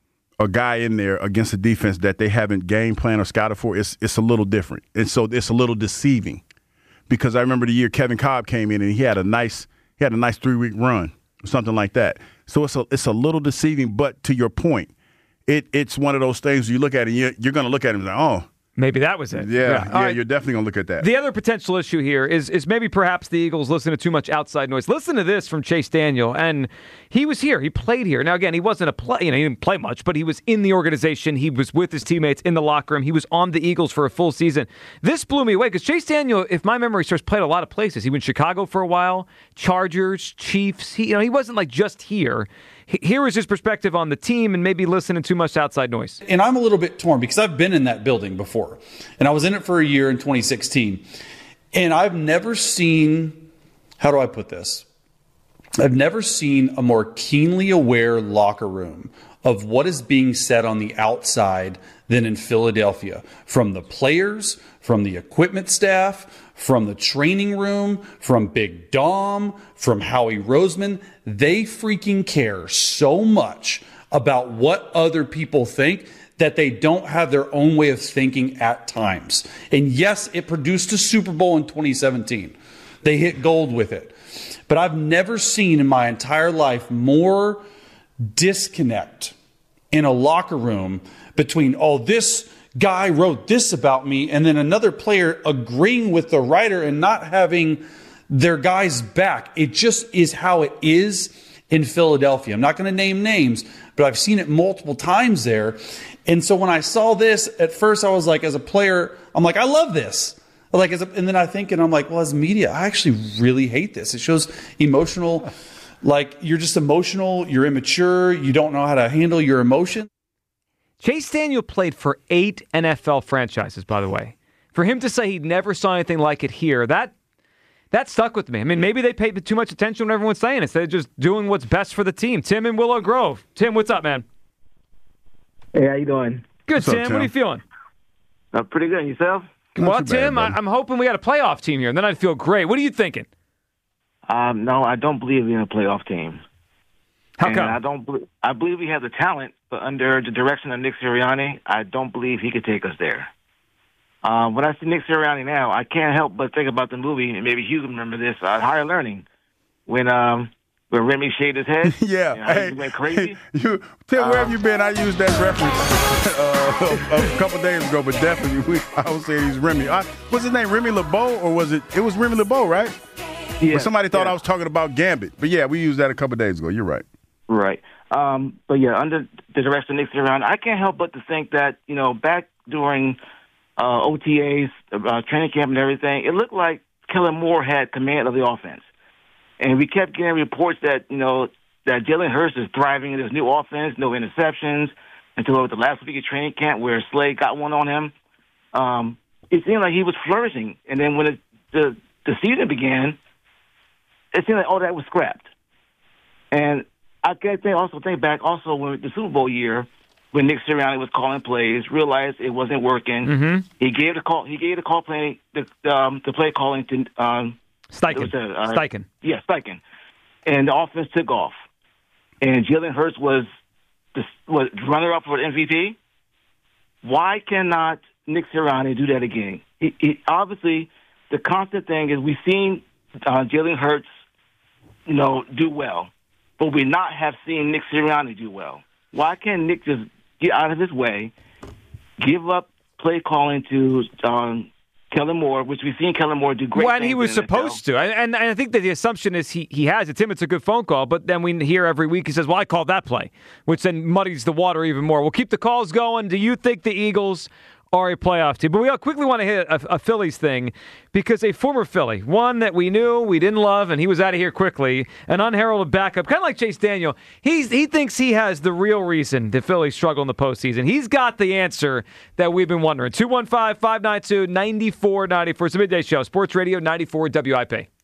a guy in there against a defense that they haven't game planned or scouted for, it's it's a little different, and so it's a little deceiving. Because I remember the year Kevin Cobb came in and he had a nice he had a nice three week run or something like that. So it's a it's a little deceiving. But to your point, it it's one of those things you look at it and you're, you're going to look at it and like, oh Maybe that was it. yeah yeah, All right. you're definitely going to look at that. The other potential issue here is is maybe perhaps the Eagles listen to too much outside noise. Listen to this from Chase Daniel, and he was here. He played here. Now again, he wasn't a play. You know, he didn't play much, but he was in the organization. He was with his teammates in the locker room. He was on the Eagles for a full season. This blew me away because Chase Daniel, if my memory serves, played a lot of places. He went to Chicago for a while, Chargers, Chiefs. He, you know, he wasn't like just here. Here was his perspective on the team and maybe listening too much outside noise. And I'm a little bit torn because I've been in that building before. And I was in it for a year in twenty sixteen. And I've never seen, how do I put this? I've never seen a more keenly aware locker room of what is being said on the outside than in Philadelphia. From the players, from the equipment staff, from the training room, from Big Dom, from Howie Roseman. They freaking care so much about what other people think that they don't have their own way of thinking at times. And yes, it produced a Super Bowl in twenty seventeen. They hit gold with it. But I've never seen in my entire life more disconnect in a locker room between, oh, this guy wrote this about me, and then another player agreeing with the writer and not having their guy's back. It just is how it is in Philadelphia. I'm not going to name names, but I've seen it multiple times there. And so when I saw this, at first I was like, as a player, I'm like, I love this. Like, as a, and then I think, and I'm like, well, as media, I actually really hate this. It shows emotional, like you're just emotional, you're immature, you don't know how to handle your emotion. Chase Daniel played for eight N F L franchises, by the way. For him to say he never saw anything like it here, that that stuck with me. I mean, maybe they paid too much attention when everyone's saying it instead of just doing what's best for the team. Tim in Willow Grove. Tim, what's up, man? Hey, how you doing? Good, What's up, Tim. Tim? What are you feeling? Uh, pretty good. And yourself? Not well, too bad, Tim, I, buddy. I'm hoping we got a playoff team here, and then I'd feel great. What are you thinking? Um, no, I don't believe in a playoff team. How and come? I don't. bel- I believe we have the talent, but under the direction of Nick Sirianni, I don't believe he could take us there. Um, when I see Nick Sirianni now, I can't help but think about the movie, and maybe Hugh can remember this, uh, Higher Learning, when um, when Remy shaved his head. Yeah. You know, Hey, he went crazy. you tell where have Um, you been? I used that reference uh, a, a couple days ago, but definitely we, I would say he's Remy. I, what's his name? Remy LeBeau, or was it? It was Remy LeBeau, right? Yeah, But somebody thought yeah. I was talking about Gambit. But yeah, we used that a couple days ago. You're right. Right. Um, but yeah, under the direction of Nick Sirianni, I can't help but to think that, you know, back during uh, O T As, uh, training camp and everything, it looked like Kellen Moore had command of the offense. And we kept getting reports that, you know, that Jalen Hurts is thriving in this new offense, no interceptions, until the last week of training camp where Slade got one on him. Um, it seemed like he was flourishing. And then when it, the, the season began, it seemed like all that was scrapped. And I can think, also think back also when the Super Bowl year when Nick Sirianni was calling plays, realized it wasn't working. Mm-hmm. He gave the call. He gave the call play the um, the play calling to um, Steichen. it was, uh, uh, Steichen. Yeah, Steichen, and the offense took off. And Jalen Hurts was the was runner up for the M V P. Why cannot Nick Sirianni do that again? He, he, obviously, the constant thing is we've seen uh, Jalen Hurts, you know, do well, but we not have seen Nick Sirianni do well. Why can't Nick just get out of his way, give up play calling to um, Kellen Moore, which we've seen Kellen Moore do great When things he was in the N F L. supposed to. And, and I think that the assumption is he, he has it. Tim, it's a good phone call, but then we hear every week he says, well, I called that play, which then muddies the water even more. We'll keep the calls going. Do you think the Eagles are a playoff team? But we quickly want to hit a, a Phillies thing because a former Philly, one that we knew, we didn't love, and he was out of here quickly, an unheralded backup, kind of like Chase Daniel. He's, he thinks he has the real reason the Phillies struggle in the postseason. He's got the answer that we've been wondering. two one five, five nine two, nine four nine four. It's a midday show. Sports Radio ninety-four W I P.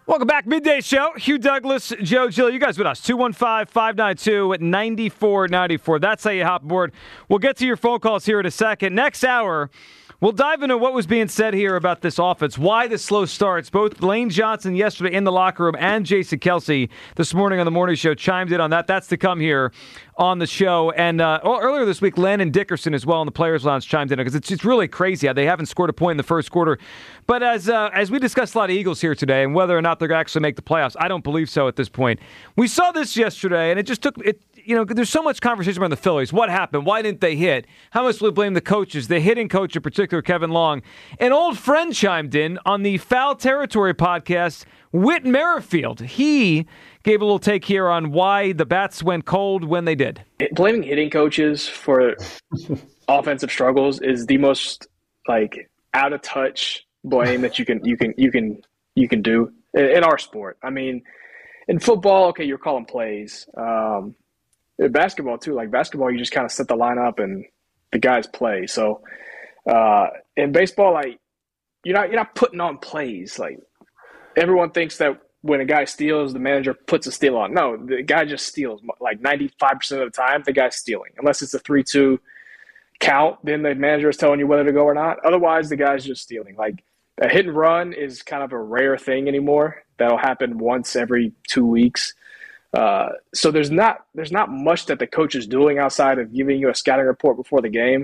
Welcome back. Midday Show. Hugh Douglas, Joe Gill. You guys with us. two one five, five nine two, nine four nine four. That's how you hop aboard. We'll get to your phone calls here in a second. Next hour, we'll dive into what was being said here about this offense, why the slow starts. Both Lane Johnson yesterday in the locker room and Jason Kelce this morning on the morning show chimed in on that. That's to come here on the show. And uh, well, earlier this week, Landon Dickerson as well in the Players Lounge chimed in because it's just really crazy how they haven't scored a point in the first quarter. But as uh, as we discussed a lot of Eagles here today and whether or not they're going to actually make the playoffs, I don't believe so at this point. We saw this yesterday, and it just took it. You know, there's so much conversation around the Phillies. What happened? Why didn't they hit? How much do we blame the coaches? The hitting coach in particular, Kevin Long. An old friend chimed in on the Foul Territory podcast, Whit Merrifield. He gave a little take here on why the bats went cold when they did. Blaming hitting coaches for offensive struggles is the most like out of touch blame that you can you can you can you can do in our sport. I mean, in football, okay, you're calling plays. Um, in basketball too, like basketball, you just kind of set the lineup and the guys play. So uh, in baseball, like you're not you're not putting on plays. Like everyone thinks that when a guy steals, the manager puts a steal on. No, the guy just steals. Like ninety-five percent of the time, the guy's stealing. Unless it's a three two count, then the manager is telling you whether to go or not. Otherwise, the guy's just stealing. Like a hit and run is kind of a rare thing anymore. That'll happen once every two weeks. Uh, so there's not there's not much that the coach is doing outside of giving you a scouting report before the game.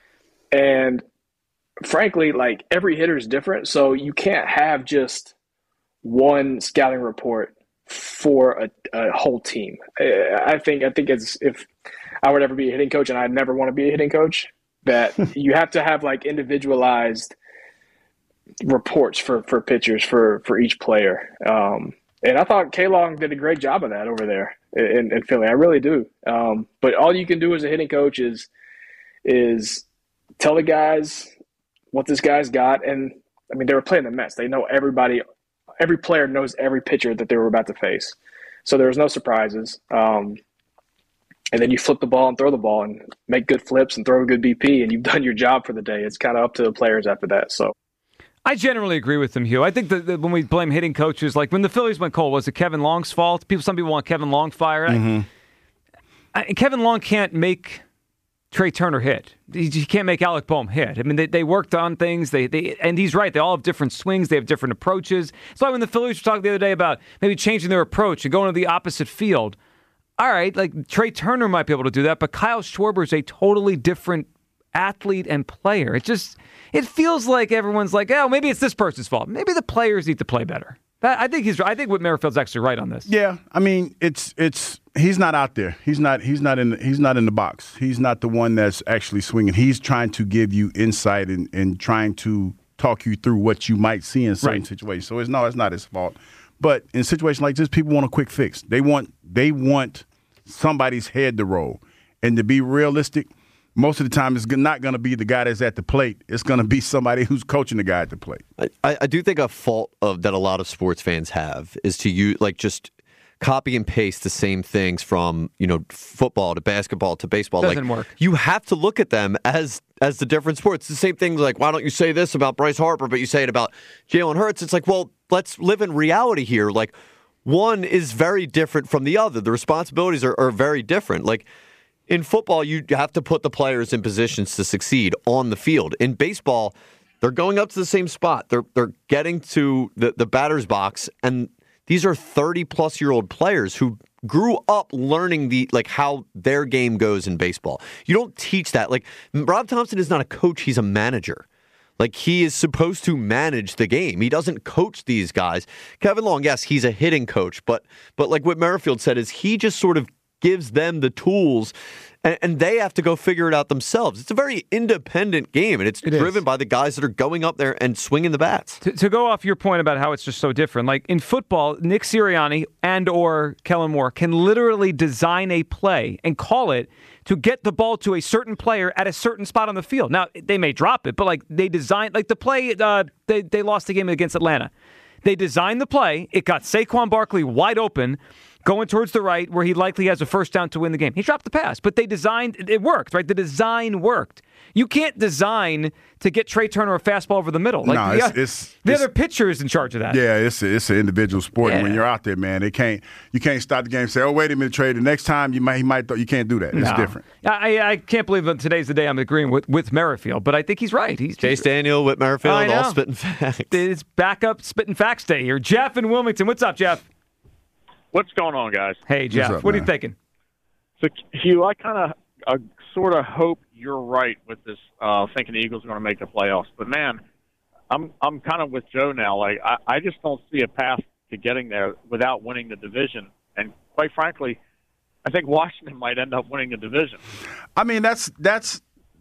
And frankly, like every hitter is different, so you can't have just one scouting report for a, a whole team. I think I think it's if I would ever be a hitting coach, and I'd never want to be a hitting coach, that you have to have like individualized reports for, for pitchers for, for each player. Um, and I thought K-Long did a great job of that over there in, in Philly. I really do. Um, but all you can do as a hitting coach is is tell the guys what this guy's got. And I mean, they were playing the Mets. They know everybody. Every player knows every pitcher that they were about to face. So there was no surprises. Um, and then you flip the ball and throw the ball and make good flips and throw a good B P, and you've done your job for the day. It's kind of up to the players after that. So I generally agree with him, Hugh. I think that, that when we blame hitting coaches, like when the Phillies went cold, was it Kevin Long's fault? People, some people want Kevin Long fired. Mm-hmm. I, I, Kevin Long can't make Trey Turner hit. He, he can't make Alec Boehm hit. I mean, they, they worked on things. They they and he's right. They all have different swings. They have different approaches. That's why when the Phillies were talking the other day about maybe changing their approach and going to the opposite field, all right, like Trey Turner might be able to do that, but Kyle Schwarber is a totally different athlete and player. It just it feels like everyone's like, oh, maybe it's this person's fault. Maybe the players need to play better. I think he's. I think Whit Merrifield's actually right on this. Yeah, I mean, it's it's he's not out there. He's not. He's not in. He's not in the box. He's not the one that's actually swinging. He's trying to give you insight and, and trying to talk you through what you might see in certain right. situations. So it's no, it's not his fault. But in situations like this, people want a quick fix. They want they want somebody's head to roll, and to be realistic, most of the time it's not going to be the guy that's at the plate. It's going to be somebody who's coaching the guy at the plate. I, I do think a fault of that a lot of sports fans have is to use like just copy and paste the same things from, you know, football to basketball to baseball. Doesn't like, work. You have to look at them as as the different sports. It's the same thing like, why don't you say this about Bryce Harper, but you say it about Jalen Hurts? It's like, well, let's live in reality here. Like, one is very different from the other. The responsibilities are, are very different. Like, in football, you have to put the players in positions to succeed on the field. In baseball, they're going up to the same spot. They're they're getting to the, the batter's box, and these are thirty-plus-year-old players who grew up learning the like how their game goes in baseball. You don't teach that. Like, Rob Thompson is not a coach, he's a manager. Like, he is supposed to manage the game. He doesn't coach these guys. Kevin Long, yes, he's a hitting coach, but but like what Merrifield said is he just sort of gives them the tools, and, and they have to go figure it out themselves. It's a very independent game, and it's it driven is. by the guys that are going up there and swinging the bats. To, to go off your point about how it's just so different, like in football, Nick Sirianni and or Kellen Moore can literally design a play and call it to get the ball to a certain player at a certain spot on the field. Now, they may drop it, but like they designed, like the play, uh, they, they lost the game against Atlanta. They designed the play. It got Saquon Barkley wide open. going towards the right where he likely has a first down to win the game. He dropped the pass, but they designed, it worked, right? The design worked. You can't design to get Trey Turner a fastball over the middle. Like, no, the, it's, it's, the it's, other pitcher is in charge of that. Yeah, it's a, it's an individual sport. Yeah. And when you're out there, man, they can't you can't stop the game and say, oh, wait a minute, Trey, the next time you might he might th- you can't do that. It's No. different. I, I can't believe that today's the day I'm agreeing with, with Merrifield, but I think he's right. He's Chase Daniel, Whit Merrifield, I know. all spitting facts. It's backup spitting facts day here. Jeff in Wilmington. What's up, Jeff? What's going on, guys? Hey, Jeff. up, what are you man? thinking? So, Hugh, I kind of uh, sort of hope you're right with this, uh, thinking the Eagles are going to make the playoffs. But, man, I'm I'm kind of with Joe now. Like, I, I just don't see a path to getting there without winning the division. And, quite frankly, I think Washington might end up winning the division. I mean, that's that's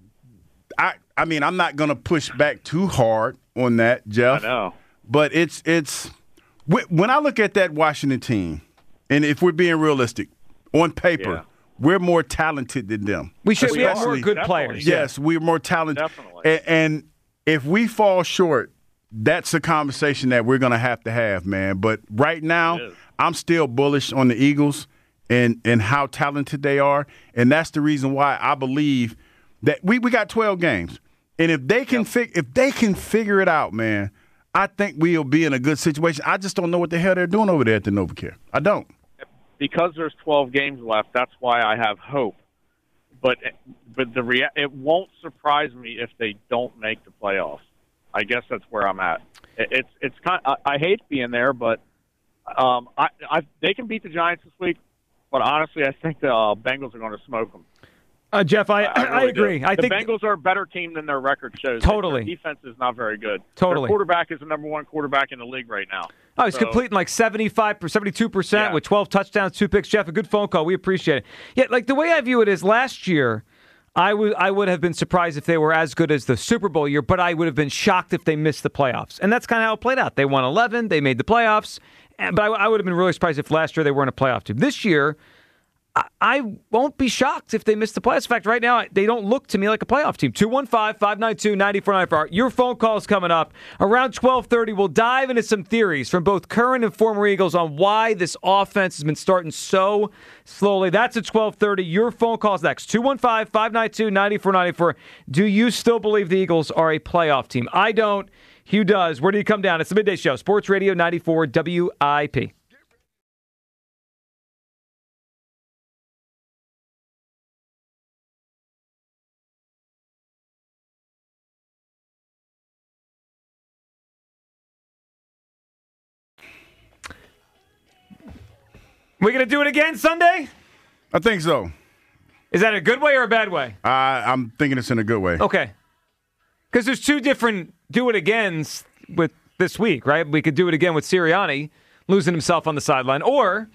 I I mean, I'm not going to push back too hard on that, Jeff. I know. But it's it's when I look at that Washington team, and if we're being realistic, on paper, Yeah. we're more talented than them. We should we have more Especially- good Definitely. players. Yes, we're more talented. Definitely. And, and if we fall short, that's a conversation that we're going to have to have, man. But right now, It is. I'm still bullish on the Eagles and, and how talented they are. And that's the reason why I believe that we, we got twelve games. And if they can fig- if they can figure it out, man, I think we'll be in a good situation. I just don't know what the hell they're doing over there at the NovaCare. I don't. Because there's twelve games left, that's why I have hope. But but the rea- it won't surprise me if they don't make the playoffs. I guess that's where I'm at. It, it's it's kind. I, I hate being there, but um, I, I they can beat the Giants this week. But honestly, I think the uh, Bengals are going to smoke them. Uh, Jeff, I, I, I, really agree. do. I the think Bengals are a better team than their record shows. Totally. Their defense is not very good. Totally. Their quarterback is the number one quarterback in the league right now. Oh, he's So- completing like seventy-five percent, seventy-two percent Yeah. with twelve touchdowns, two picks. Jeff, a good phone call. We appreciate it. Yeah, like the way I view it is last year, I would I would have been surprised if they were as good as the Super Bowl year, but I would have been shocked if they missed the playoffs. And that's kind of how it played out. They won eleven. They made the playoffs. And, but I, I would have been really surprised if last year they weren't a playoff team. This year, I, I won't be shocked if they miss the playoffs. In fact, right now, they don't look to me like a playoff team. two one five, five nine two, nine four nine four. Your phone call is coming up. Around twelve thirty, we'll dive into some theories from both current and former Eagles on why this offense has been starting so slowly. That's at twelve thirty. Your phone call is next. two one five, five nine two, nine four nine four. Do you still believe the Eagles are a playoff team? I don't. Hugh does. Where do you come down? It's the Midday Show. Sports Radio ninety-four W I P. We going to do it again Sunday? I think so. Is that a good way or a bad way? I, I'm thinking it's in a good way. Okay. Because there's two different do it agains with this week, right? We could do it again with Sirianni losing himself on the sideline. Or,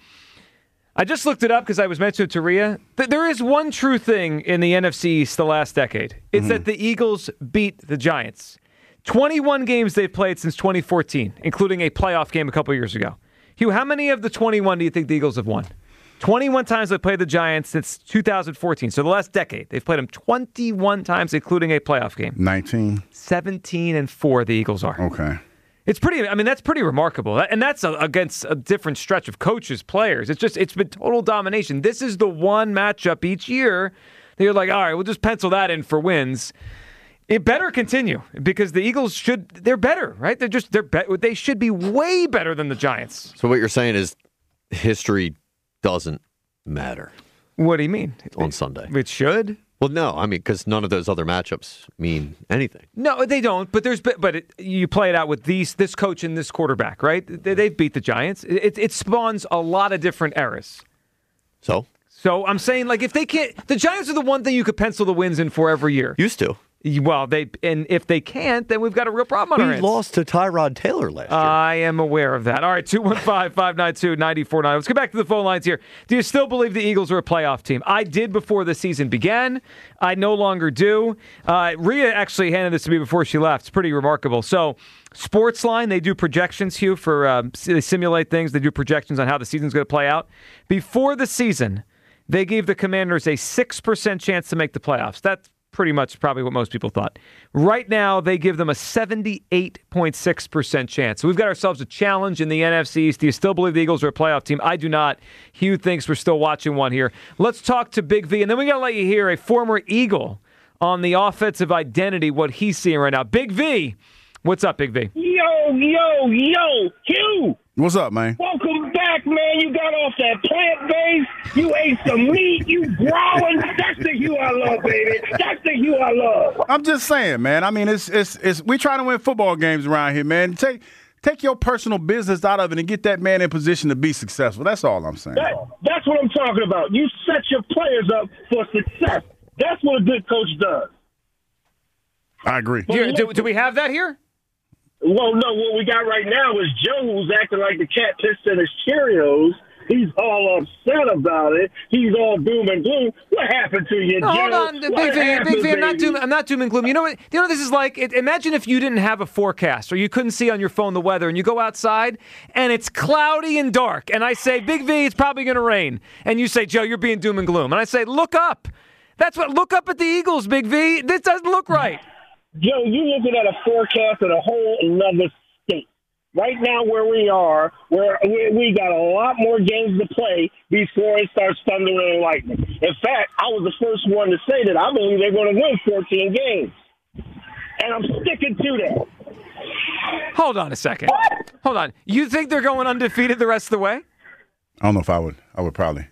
I just looked it up because I was mentioning to Rhea, that there is one true thing in the N F C East the last decade. It's mm-hmm. that the Eagles beat the Giants. twenty-one games they've played since twenty fourteen, including a playoff game a couple years ago. Hugh, how many of the twenty-one do you think the Eagles have won? twenty-one times they've played the Giants since two thousand fourteen. So the last decade, they've played them twenty-one times, including a playoff game. nineteen. seventeen and four the Eagles are. Okay. It's pretty, I mean, that's pretty remarkable. And that's a, against a different stretch of coaches, players. It's just, it's been total domination. This is the one matchup each year that you're like, all right, we'll just pencil that in for wins. It better continue because the Eagles should, they're better, right? They're just, they're be, they should be way better than the Giants. So what you're saying is history doesn't matter. What do you mean? On Sunday. It should. Well, no, I mean, because none of those other matchups mean anything. No, they don't. But there's, but it, you play it out with these, this coach and this quarterback, right? They, they've beat the Giants. It, it spawns a lot of different eras. So? So I'm saying, like, if they can't, the Giants are the one thing you could pencil the wins in for every year. Used to. Well, they and if they can't, then we've got a real problem on we our hands. We lost to Tyrod Taylor last year. I am aware of that. All right, two one five, five nine two, nine four nine. Let's get back to the phone lines here. Do you still believe the Eagles are a playoff team? I did before the season began. I no longer do. Uh, Rhea actually handed this to me before she left. It's pretty remarkable. So, Sportsline, they do projections, Hugh, for um, they simulate things. They do projections on how the season's going to play out. Before the season, they gave the Commanders a six percent chance to make the playoffs. That's pretty much probably what most people thought. Right now, they give them a seventy-eight point six percent chance. So we've got ourselves a challenge in the N F C East. Do you still believe the Eagles are a playoff team? I do not. Hugh thinks we're still watching one here. Let's talk to Big V, and then we got to let you hear a former Eagle on the offensive identity, what he's seeing right now. Big V, what's up, Big V? Yo, yo, yo, Hugh. What's up, man? Welcome back, man. You got off that plant-based. You ate some meat. You growling. That's the Hugh I love, baby. That's the Hugh I love. I'm just saying, man. I mean, it's it's it's we trying to win football games around here, man. Take take your personal business out of it and get that man in position to be successful. That's all I'm saying. That, that's what I'm talking about. You set your players up for success. That's what a good coach does. I agree. Do, do, do we have that here? Well, no, what we got right now is Joe, who's acting like the cat pissed in his Cheerios. He's all upset about it. He's all doom and gloom. What happened to you, no, Joe? Hold on, what Big V, happened, Big V, I'm not, baby? doom, I'm not doom and gloom. You know what? You know what this is like? It, imagine if you didn't have a forecast or you couldn't see on your phone the weather and you go outside and it's cloudy and dark. And I say, Big V, it's probably going to rain. And you say, Joe, you're being doom and gloom. And I say, look up. That's what, look up at the Eagles, Big V. This doesn't look right. Joe, you looking at a forecast in a whole another state. Right now where we are, where we, we got a lot more games to play before it starts thundering and lightning. In fact, I was the first one to say that I believe they're going to win fourteen games. And I'm sticking to that. Hold on a second. What? Hold on. You think they're going undefeated the rest of the way? I don't know if I would. I would probably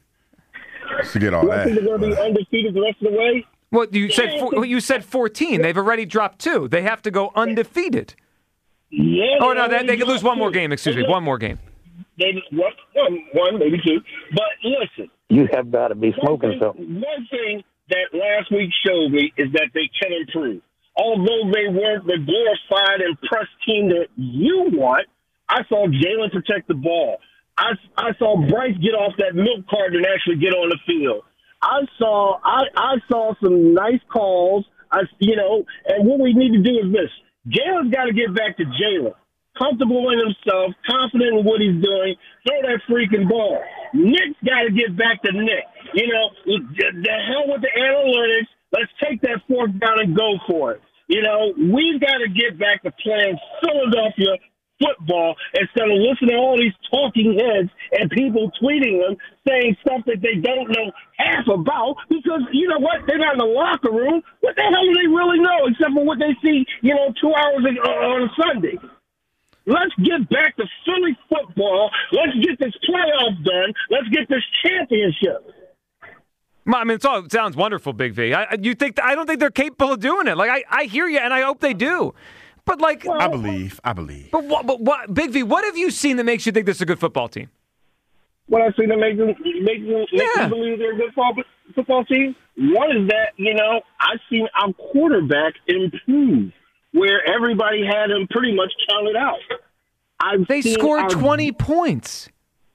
forget all You that. think they're going to be undefeated the rest of the way? Well, you said four, you said fourteen. They've already dropped two. They have to go undefeated. Yeah. Oh, no, they, they could lose one more game. Excuse me, one more game. They one, one, one, maybe two. But listen. You have got to be smoking one thing, something. One thing that last week showed me is that they can improve. Although they weren't the glorified and pressed team that you want, I saw Jalen protect the ball. I, I saw Bryce get off that milk carton and actually get on the field. I saw I, I saw some nice calls. I, you know, and what we need to do is this. Jalen's got to get back to Jalen. Comfortable in himself, confident in what he's doing, throw that freaking ball. Nick's got to get back to Nick. You know, the hell with the analytics. Let's take that fourth down and go for it. You know, we've got to get back to playing Philadelphia football instead of listening to all these talking heads and people tweeting them saying stuff that they don't know half about because, you know what, they're not in the locker room. What the hell do they really know except for what they see, you know, two hours on a Sunday? Let's get back to Philly football. Let's get this playoff done. Let's get this championship. I mean, it's all, it sounds wonderful, Big V. I, you think I don't think they're capable of doing it. Like I, I hear you, and I hope they do. But like, I believe, I believe. But what? But what? Big V, what have you seen that makes you think this is a good football team? What I've seen that makes them make them make Yeah. me believe they're a good football, football team. One is that you know I've seen our quarterback improve, where everybody had him pretty much counted out. I've They seen scored our- twenty points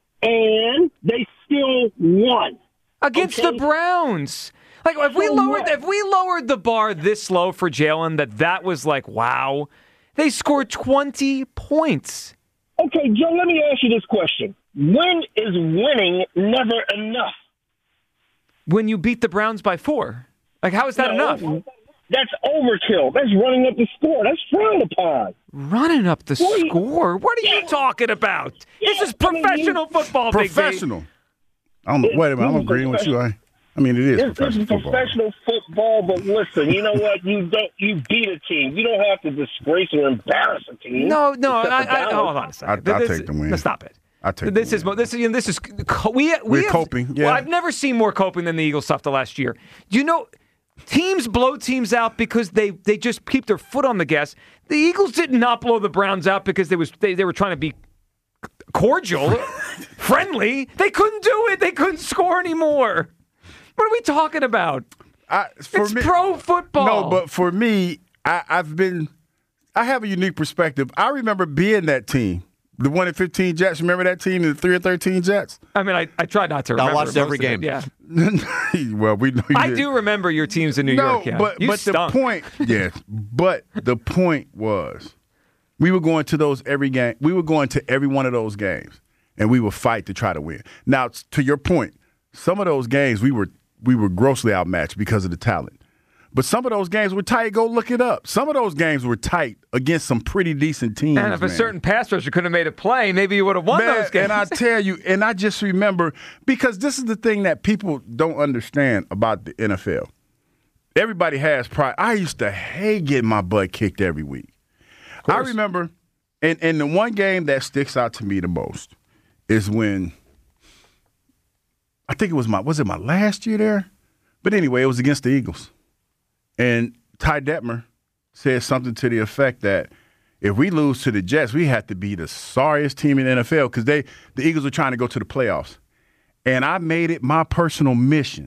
and they still won against Okay. the Browns. Like if we So lowered what? if we lowered the bar this low for Jalen, that that was like wow. They scored twenty points. Okay, Joe, let me ask you this question. When is winning never enough? When you beat the Browns by four, like how is that No, enough? That's overkill. That's running up the score. That's frowned upon. Running up the Well, you- score? What are you talking about? This Yeah, is I mean, you- professional football, Big V. Professional. I don't know. Wait a minute. I'm This is agreeing with you. I, I mean, it is This, this professional is football. professional football, but listen, you know what? You don't. You beat a team. You don't have to disgrace or embarrass a team. No, no. Except I, the I, Dallas. hold on a second. I- I'll This- take the win. no, Stop it. I take This the is win. this is you know, this is we we We're have, coping, yeah. Well, I've never seen more coping than the Eagles stuff the last year. Do you know teams blow teams out because they, they just keep their foot on the gas. The Eagles did not blow the Browns out because they was they, they were trying to be cordial, friendly. They couldn't do it. They couldn't score anymore. What are we talking about? I, for It's me, pro football. No, but for me, I, I've been, I have a unique perspective. I remember being that team, the one and fifteen Jets. Remember that team, the three and thirteen Jets? I mean, I, I tried not to remember. I watched most every of it, game. Yeah, Well, we know you I did. do remember your teams in New No, York. Yeah. but You but stunk. the point, yeah, but the point was, we were going to those every game. We were going to every one of those games, and we would fight to try to win. Now, to your point, some of those games we were we were grossly outmatched because of the talent. But some of those games were tight. Go look it up. Some of those games were tight against some pretty decent teams. And if man. a certain pass rusher could have made a play, maybe you would have won man, those games. And I tell you, and I just remember, because this is the thing that people don't understand about the N F L. Everybody has pride. I used to hate getting my butt kicked every week. I remember, and, and the one game that sticks out to me the most is when, I think it was my, was it my last year there? But anyway, it was against the Eagles. And Ty Detmer said something to the effect that if we lose to the Jets, we have to be the sorriest team in the N F L because they the Eagles are trying to go to the playoffs. And I made it my personal mission,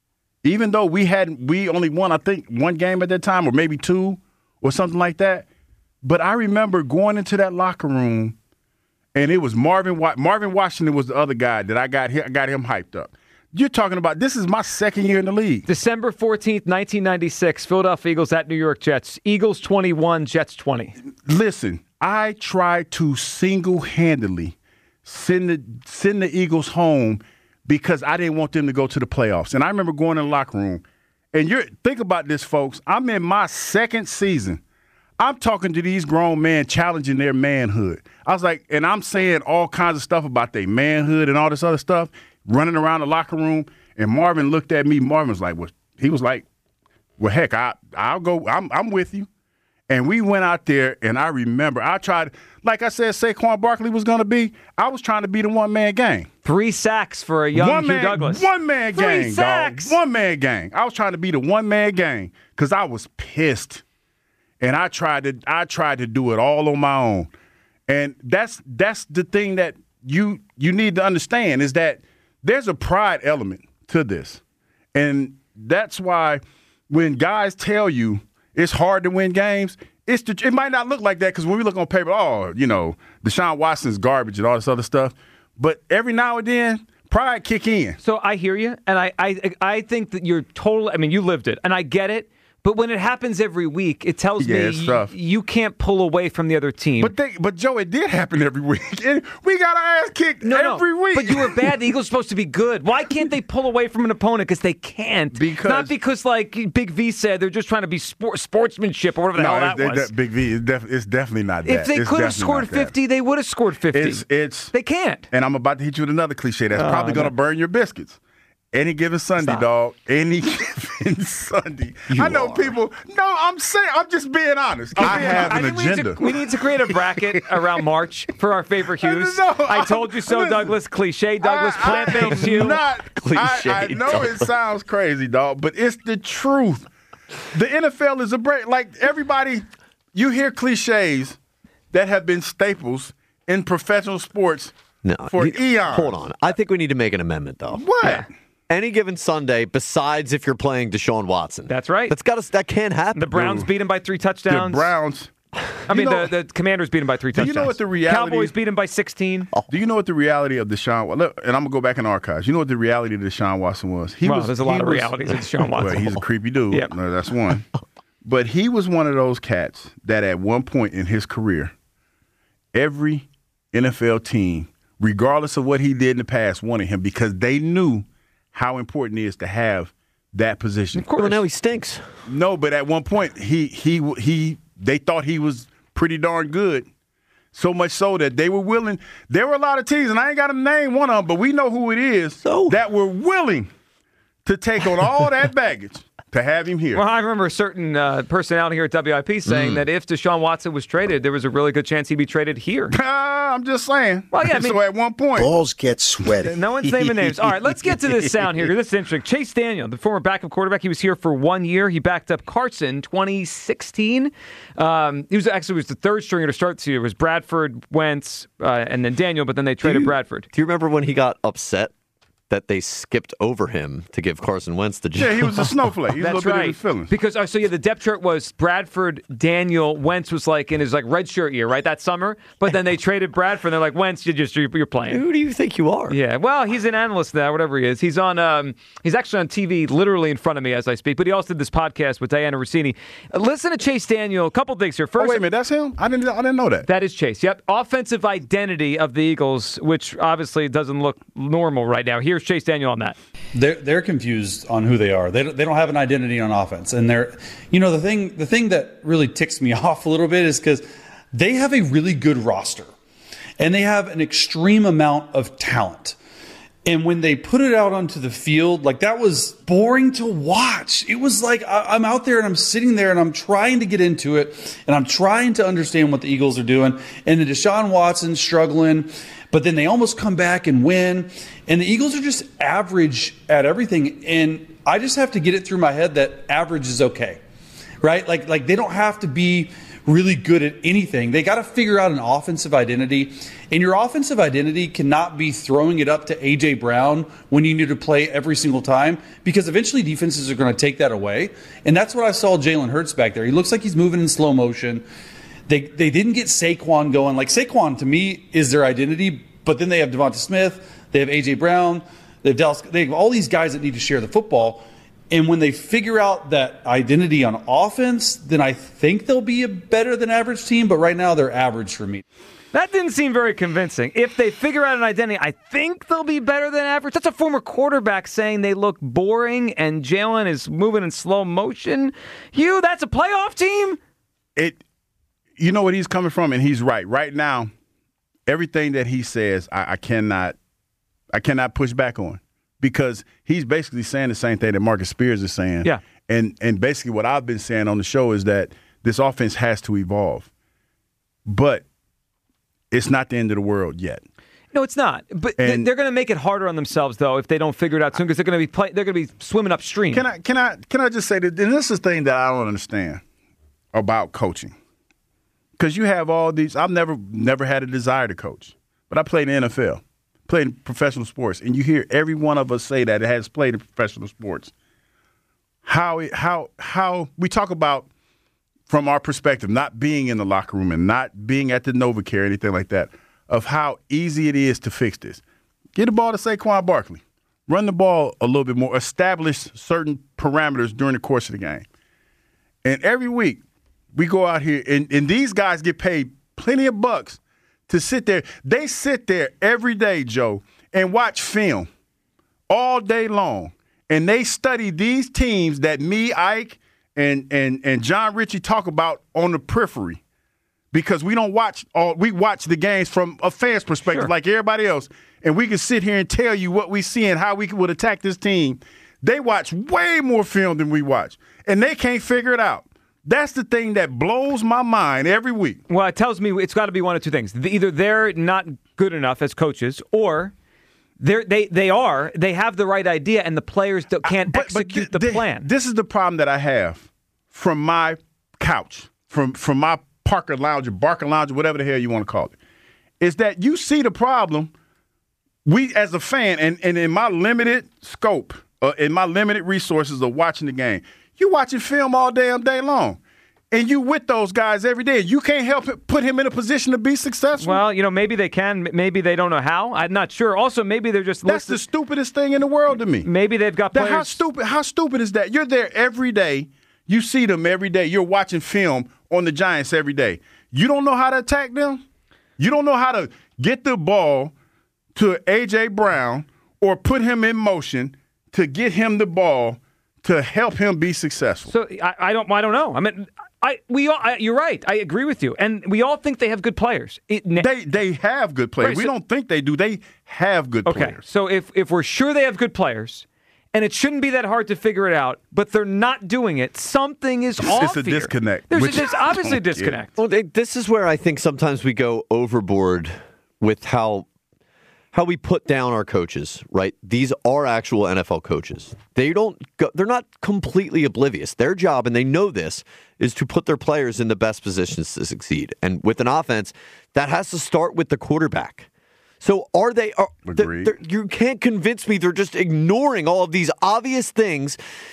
even though we had we only won, I think, one game at that time or maybe two or something like that. But I remember going into that locker room, and it was Marvin Marvin Washington was the other guy that I got I got him hyped up. You're talking about this is my second year in the league. December fourteenth, nineteen ninety-six, Philadelphia Eagles at New York Jets. Eagles twenty-one, Jets twenty. Listen, I tried to single-handedly send the, send the Eagles home because I didn't want them to go to the playoffs. And I remember going in the locker room, and you're think about this, folks. I'm in my second season. I'm talking to these grown men challenging their manhood. I was like, and I'm saying all kinds of stuff about their manhood and all this other stuff. Running around the locker room, and Marvin looked at me. Marvin was like, "Well," he was like, "Well, heck, I, I'll go. I'm, I'm with you." And we went out there, and I remember I tried, like I said, Saquon Barkley was going to be. I was trying to be the one man gang. Three sacks for a young one Hugh man, Douglas. One man Three gang, sacks. dog. One man gang. I was trying to be the one man gang because I was pissed, and I tried to, I tried to do it all on my own. And that's that's the thing that you you need to understand is that. There's a pride element to this. And that's why when guys tell you it's hard to win games, it's the, it might not look like that because when we look on paper, oh, you know, Deshaun Watson's garbage and all this other stuff. But every now and then, pride kick in. So I hear you, and I, I, I think that you're totally – I mean, you lived it, and I get it. But when it happens every week, it tells yeah, me it's you, tough. you can't pull away from the other team. But they, but Joe, it did happen every week. We got our ass kicked no, every no, week. But you were bad. The Eagles are supposed to be good. Why can't they pull away from an opponent? Because they can't. Because Not because, like Big V said, they're just trying to be sport, sportsmanship or whatever the no, hell that it's, was. That Big V, it's, def, it's definitely not that. If they it's could have scored fifty, they would have scored fifty. It's, it's they can't. And I'm about to hit you with another cliche that's Oh, probably going to no. burn your biscuits. Any given Sunday, Stop. dog. Any given Sunday. You I know are. people. No, I'm saying. I'm just being honest. I'm I being have I an think we need to- agenda. We need, to, create a bracket around March for our favorite Hughes. No, I told you so, listen, Douglas. Cliche, Douglas. I- I Plant-based am Hugh. Not, Cliche, I, I know Douglas. it sounds crazy, dog, but it's the truth. The N F L is a break. Like everybody, you hear cliches that have been staples in professional sports No, for you- eons. Hold on. I think we need to make an amendment, though. What? Any given Sunday, besides if you're playing Deshaun Watson. That's right. That's got to, that can't happen. The Browns beat him by three The touchdowns. Browns. I mean, You know- the, the Commanders beat him by three Do you touchdowns. know what the reality- Cowboys beat him by sixteen. Do you know what the reality of Deshaun? Look, and I'm gonna go back in archives. You know what the reality of Deshaun Watson was? He Well, was. there's a lot he of was- realities of Deshaun Watson. Well, he's a creepy dude. Yep. No, that's one. But he was one of those cats that at one point in his career, every N F L team, regardless of what he did in the past, wanted him because they knew how important it is to have that position. Of course. Well, now he stinks. No, but at one point he he he they thought he was pretty darn good. So much so that they were willing. There were a lot of teams, and I ain't got to name one of them, but we know who it is So? that were willing to take on all that baggage to have him here. Well, I remember a certain uh, personality here at W I P saying Mm. that if Deshaun Watson was traded, there was a really good chance he'd be traded here. Ah, I'm just saying. Well, yeah, I mean- so at one point, Balls get sweaty. No one's naming names. All right, let's get to this sound here. This is interesting. Chase Daniel, the former backup quarterback, he was here for one year. He backed up Carson twenty sixteen. Um, he was actually was the third stringer to start this year. It was Bradford, Wentz, uh, and then Daniel, but then they traded you- Bradford. Do you remember when he got upset that they skipped over him to give Carson Wentz the job? yeah, he was a snowflake. He was a That's little bit right. of his feelings. Because oh, so yeah, the depth chart was Bradford, Daniel, Wentz was like in his like red shirt year, right, that summer. But then they traded Bradford. And they're like, Wentz, you just you're, you're playing. Who do you think you are? Yeah, well, he's an analyst now, whatever he is. He's on. Um, he's actually on T V, literally in front of me as I speak. But he also did this podcast with Diana Rossini. Uh, listen to Chase Daniel. A couple things here. Oh, First, wait a minute, that's him? I didn't I didn't know that. that is Chase. Yep, offensive identity of the Eagles, which obviously doesn't look normal right now. Here's Chase Daniel on that. They're they're confused on who they are. They don't, they don't have an identity on offense, and they're, you know, the thing the thing that really ticks me off a little bit is because they have a really good roster, and they have an extreme amount of talent. And when they put it out onto the field, like, that was boring to watch. It was like I, I'm out there and I'm sitting there and I'm trying to get into it and I'm trying to understand what the Eagles are doing. And the Deshaun Watson's struggling, but then they almost come back and win. And the Eagles are just average at everything. And I just have to get it through my head that average is okay, right? Like, like they don't have to be really good at anything. They got to figure out an offensive identity. And your offensive identity cannot be throwing it up to A J Brown when you need to play every single time, because eventually defenses are going to take that away. And that's what I saw Jalen Hurts back there. He looks like he's moving in slow motion. They they didn't get Saquon going. Like, Saquon, to me, is their identity, but then they have Devonta Smith, they have A J Brown, they have Dallas, they have all these guys that need to share the football. And when they figure out that identity on offense, then I think they'll be a better than average team. But right now, they're average for me. That didn't seem very convincing. If they figure out an identity, I think they'll be better than average. That's a former quarterback saying they look boring and Jalen is moving in slow motion. Hugh, that's a playoff team? It, you know what he's coming from, and he's right. Right now, everything that he says, I, I cannot, I cannot push back on, because he's basically saying the same thing that Marcus Spears is saying. Yeah. And and basically what I've been saying on the show is that this offense has to evolve. But it's not the end of the world yet. No, it's not. But And- they're going to make it harder on themselves, though, if they don't figure it out soon, because they're going to be play, they're going to be swimming upstream. Can I can I can I just say that, and this is the thing that I don't understand about coaching. Because you have all these, I've never never had a desire to coach, but I played in the N F L, played in professional sports, and you hear every one of us say that it has played in professional sports. How it, how how we talk about, from our perspective, not being in the locker room and not being at the NovaCare or anything like that, of how easy it is to fix this. Get the ball to Saquon Barkley. Run the ball a little bit more. Establish certain parameters during the course of the game. And every week, we go out here, and, and these guys get paid plenty of bucks to sit there. They sit there every day, Joe, and watch film all day long. And they study these teams that me, Ike, and and and John Ritchie talk about on the periphery, because we don't watch all we watch the games from a fan's perspective, Sure. like everybody else, and we can sit here and tell you what we see and how we would attack this team. They watch way more film than we watch, and they can't figure it out. That's the thing that blows my mind every week. Well, it tells me it's got to be one of two things. Either they're not good enough as coaches, or they're, they they are. They have the right idea, and the players don't, can't But- but execute th- the th- plan. This is the problem that I have from my couch, from from my Parker Lounge, or Barker Lounge, or whatever the hell you want to call it, is that you see the problem. We, as a fan, and, and in my limited scope, uh, in my limited resources of watching the game, you watching film all damn day long. And you with those guys every day. You can't help it, put him in a position to be successful. Well, you know, maybe they can. m- Maybe they don't know how. I'm not sure. Also, maybe they're just That's listed- the stupidest thing in the world to me. Maybe they've got That- players. how stupid? How stupid is that? You're there every day. You see them every day. You're watching film on the Giants every day. You don't know how to attack them. You don't know how to get the ball to A J Brown or put him in motion to get him the ball to help him be successful. So I, I don't. I don't know. I mean, I we all. I, you're right. I agree with you, and we all think they have good players. It, They they have good players. Right, we so- don't think they do. They have good okay. players. So if if we're sure they have good players, and it shouldn't be that hard to figure it out, but they're not doing it, something is It's- off. it's a here. disconnect, There's, which there's I obviously a don't get. disconnect. Well, they, this is where I think sometimes we go overboard with how how we put down our coaches, right? These are actual N F L coaches. They don't go, they're not completely oblivious. Their job, and they know this, is to put their players in the best positions to succeed. And with an offense, that has to start with the quarterback. So are they are they're- Agreed. they're- you can't convince me they're just ignoring all of these obvious things.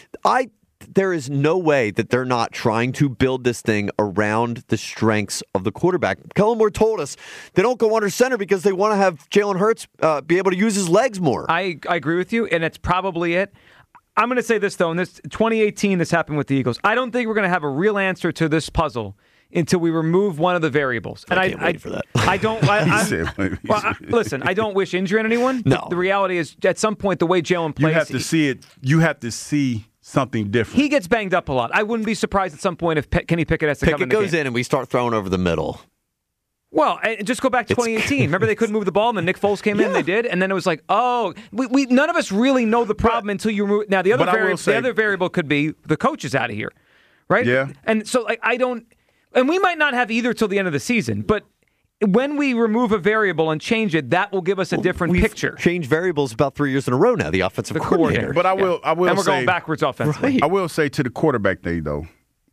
I there is no way that they're not trying to build this thing around the strengths of the quarterback. Kellen Moore told us they don't go under center because they want to have Jalen Hurts uh, be able to use his legs more. I, I agree with you, and it's probably it. I'm going to say this, though. In this twenty eighteen, this happened with the Eagles. I don't think we're going to have a real answer to this puzzle until we remove one of the variables. And I I, can't I, wait for that. I don't. I, I'm- said, wait, well, I, listen, I don't wish injury on anyone. No. The, the reality is, at some point, the way Jalen plays, You have to he, see it. You have to see something different. he gets banged up a lot. I wouldn't be surprised at some point if Pe- Kenny Pickett has to come in Pickett the goes game. in and we start throwing over the middle. Well, and just go back to It's- twenty eighteen. Remember, they couldn't move the ball, and then Nick Foles came in, and they did, and then it was like, oh, we, we none of us really know the problem until you remove. Now, the other but I will variable, say- the other variable could be the coach is out of here, right? Yeah. And so, like, I don't, and we might not have either till the end of the season, but when we remove a variable and change it, that will give us a different We've picture. changed variables about three years in a row now. The offensive The coordinator. coordinator. But I will. I will and we're say, going backwards offensively. Right. I will say to the quarterback thing though,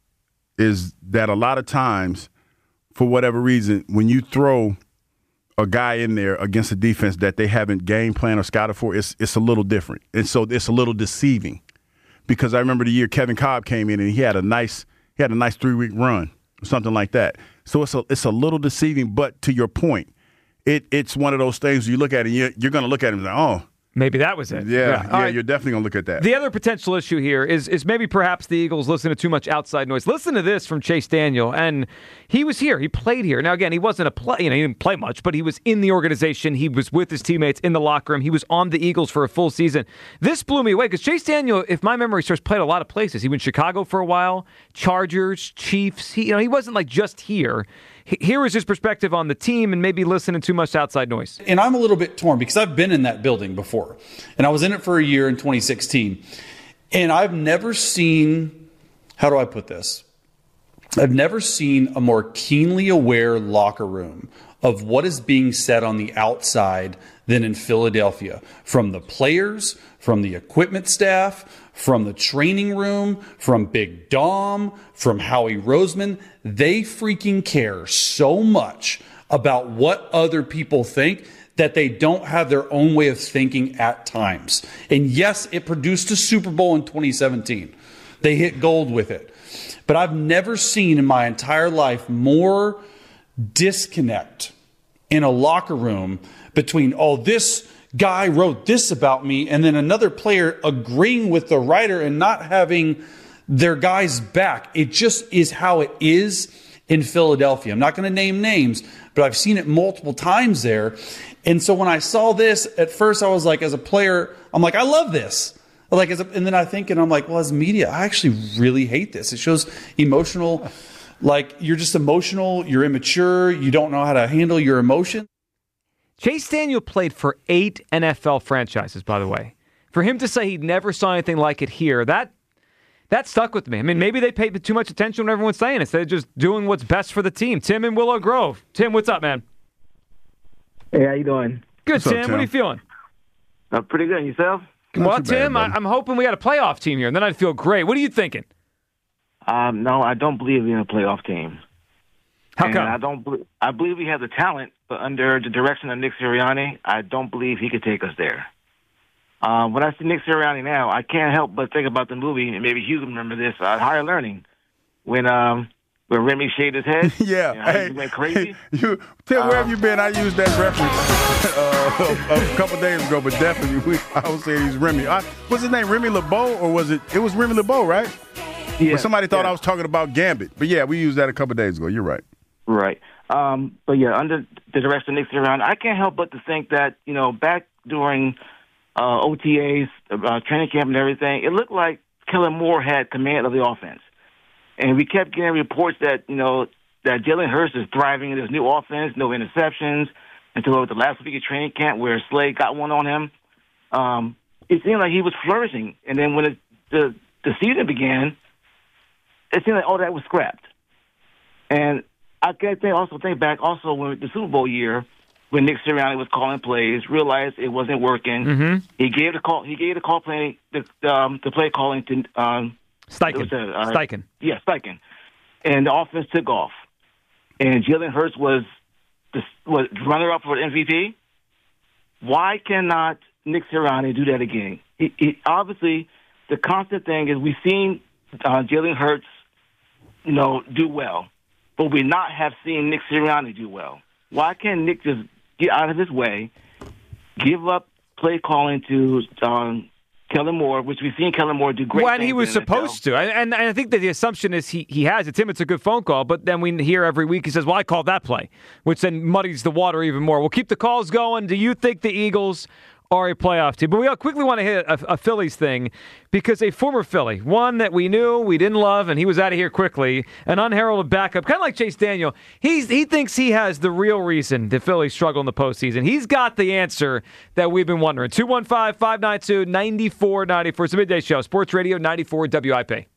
is that a lot of times, for whatever reason, when you throw a guy in there against a defense that they haven't game planned or scouted for, it's it's a little different, and so it's a little deceiving. Because I remember the year Kevin Cobb came in and he had a nice he had a nice three week run or something like that. So it's a it's a little deceiving. But to your point, it it's one of those things you look at it and you're, you're going to look at it and say, oh. Maybe that was it. Yeah, yeah, All right. you're definitely going to look at that. The other potential issue here is is maybe perhaps the Eagles listen to too much outside noise. Listen to this from Chase Daniel, and he was here. He played here. Now, again, he wasn't a play. You know, he didn't play much, but he was in the organization. He was with his teammates in the locker room. He was on the Eagles for a full season. This blew me away because Chase Daniel, if my memory serves, played a lot of places. He went to Chicago for a while, Chargers, Chiefs. He, you know, he wasn't like just here. Here was his perspective on the team and maybe listening too much outside noise. And I'm a little bit torn because I've been in that building before. And I was in it for a year in twenty sixteen. And I've never seen, how do I put this? I've never seen a more keenly aware locker room of what is being said on the outside than in Philadelphia. From the players, from the equipment staff, from the training room, from Big Dom, from Howie Roseman. They freaking care so much about what other people think that they don't have their own way of thinking at times. And yes, it produced a Super Bowl in twenty seventeen. They hit gold with it. But I've never seen in my entire life more disconnect in a locker room between, oh, this guy wrote this about me, and then another player agreeing with the writer and not having their guy's back. It just is how it is in Philadelphia. I'm not going to name names, but I've seen it multiple times there. And so when I saw this, at first I was like, as a player, I'm like, I love this. Like, as a, and then I think, and I'm like, well, as media, I actually really hate this. It shows emotional, like you're just emotional, you're immature, you don't know how to handle your emotion. Chase Daniel played for eight N F L franchises, by the way. For him to say he never saw anything like it here, that that stuck with me. I mean, maybe they paid too much attention to what everyone's saying instead of just doing what's best for the team. Tim in Willow Grove. Tim, what's up, man? Hey, how you doing? Good, What's up, Tim. Tim? What are you feeling? Uh, pretty good. Yourself? Not well, too bad, Tim, I, buddy. I'm hoping we got a playoff team here, and then I'd feel great. What are you thinking? Um, no, I don't believe we're in a playoff team. How and come? I don't. bel I believe we have the talent, but under the direction of Nick Sirianni, I don't believe he could take us there. Um, when I see Nick Sirianni now, I can't help but think about the movie, and maybe Hugh can remember this, uh, Higher Learning, when um, when Remy shaved his head. Yeah. You know, Hey, he went crazy. you, Tim, where have you been? I used that reference uh, a, a couple days ago, but definitely, we, I would say he's Remy. I, what's his name, Remy LeBeau, or was it? It was Remy LeBeau, right? Yeah, But somebody thought yeah. I was talking about Gambit. But yeah, we used that a couple days ago. You're right. Right. Um, but yeah, under the direction of Nick Sirianni, I can't help but to think that, you know, back during uh, O T As, uh, training camp and everything, it looked like Kellen Moore had command of the offense. And we kept getting reports that, you know, that Jalen Hurts is thriving in this new offense, no interceptions, until the last week of training camp where Slade got one on him. Um, it seemed like he was flourishing. And then when it, the, the season began, it seemed like all that was scrapped. And I can think, also think back also when the Super Bowl year when Nick Sirianni was calling plays, realized it wasn't working. Mm-hmm. He gave the call. He gave the call play the um, the play calling to um, Steichen. it was a, uh, Steichen. Yeah, Steichen. And the offense took off. And Jalen Hurts was the was runner up for the M V P. Why cannot Nick Sirianni do that again? He, he, obviously, the constant thing is we've seen uh, Jalen Hurts, you know, do well. But we not have seen Nick Sirianni do well. Why can't Nick just get out of his way, give up play calling to um, Kellen Moore, which we've seen Kellen Moore do great when things he was in the N F L. supposed to. And, and I think that the assumption is he, he has. It's him. It's a good phone call. But then we hear every week he says, well, I called that play, which then muddies the water even more. We'll keep the calls going. Do you think the Eagles are a playoff team? But we quickly want to hit a, a Phillies thing because a former Philly, one that we knew, we didn't love, and he was out of here quickly, an unheralded backup, kind of like Chase Daniel. He's, he thinks he has the real reason the Phillies struggle in the postseason. He's got the answer that we've been wondering. two one five, five nine two, nine four nine four. It's a midday show. Sports Radio ninety-four W I P.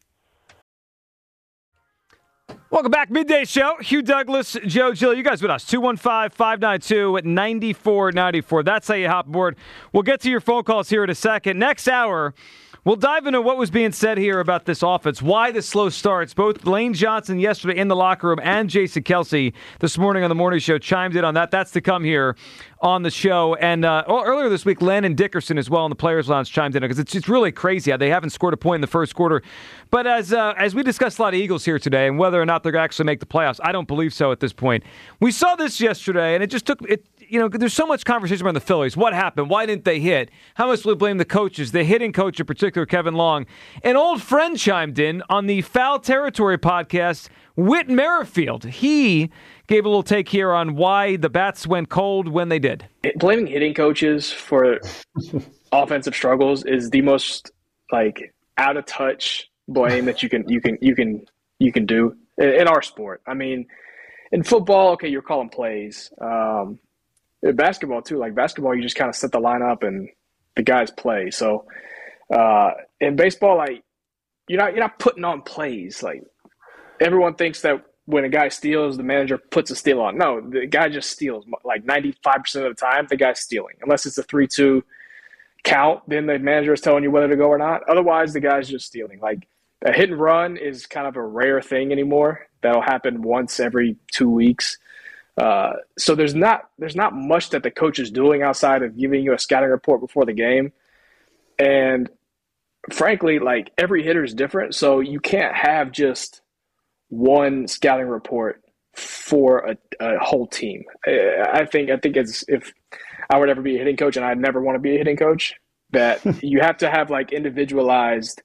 Welcome back, Midday Show. Hugh Douglas, Joe Gill, you guys with us. two one five, five nine two, nine four nine four. That's how you hop aboard. We'll get to your phone calls here in a second. Next hour, we'll dive into what was being said here about this offense, why the slow starts. Both Lane Johnson yesterday in the locker room and Jason Kelce this morning on the morning show chimed in on that. That's to come here on the show. And uh, well, earlier this week, Landon Dickerson as well in the Players Lounge chimed in because it's just really crazy how they haven't scored a point in the first quarter. But as uh, as we discussed a lot of Eagles here today and whether or not they're going to actually make the playoffs, I don't believe so at this point. We saw this yesterday, and it just took it. You know, there's so much conversation around the Phillies. What happened? Why didn't they hit? How much do we blame the coaches? The hitting coach in particular, Kevin Long. An old friend chimed in on the Foul Territory podcast, Whit Merrifield. He gave a little take here on why the bats went cold when they did. Blaming hitting coaches for offensive struggles is the most like out of touch blame that you can you can you can you can do in our sport. I mean, in football, okay, you're calling plays. Um, in basketball too, like basketball, you just kind of set the lineup and the guys play. So uh, in baseball, like you're not you're not putting on plays. Like everyone thinks that when a guy steals, the manager puts a steal on. No, the guy just steals. Like ninety-five percent of the time, the guy's stealing. Unless it's a three two count, then the manager is telling you whether to go or not. Otherwise, the guy's just stealing. Like a hit and run is kind of a rare thing anymore. That'll happen once every two weeks. Uh, so there's not there's not much that the coach is doing outside of giving you a scouting report before the game. And frankly, like every hitter is different, so you can't have just one scouting report for a, a whole team. I think I think it's if I would ever be a hitting coach, and I'd never want to be a hitting coach, that you have to have like individualized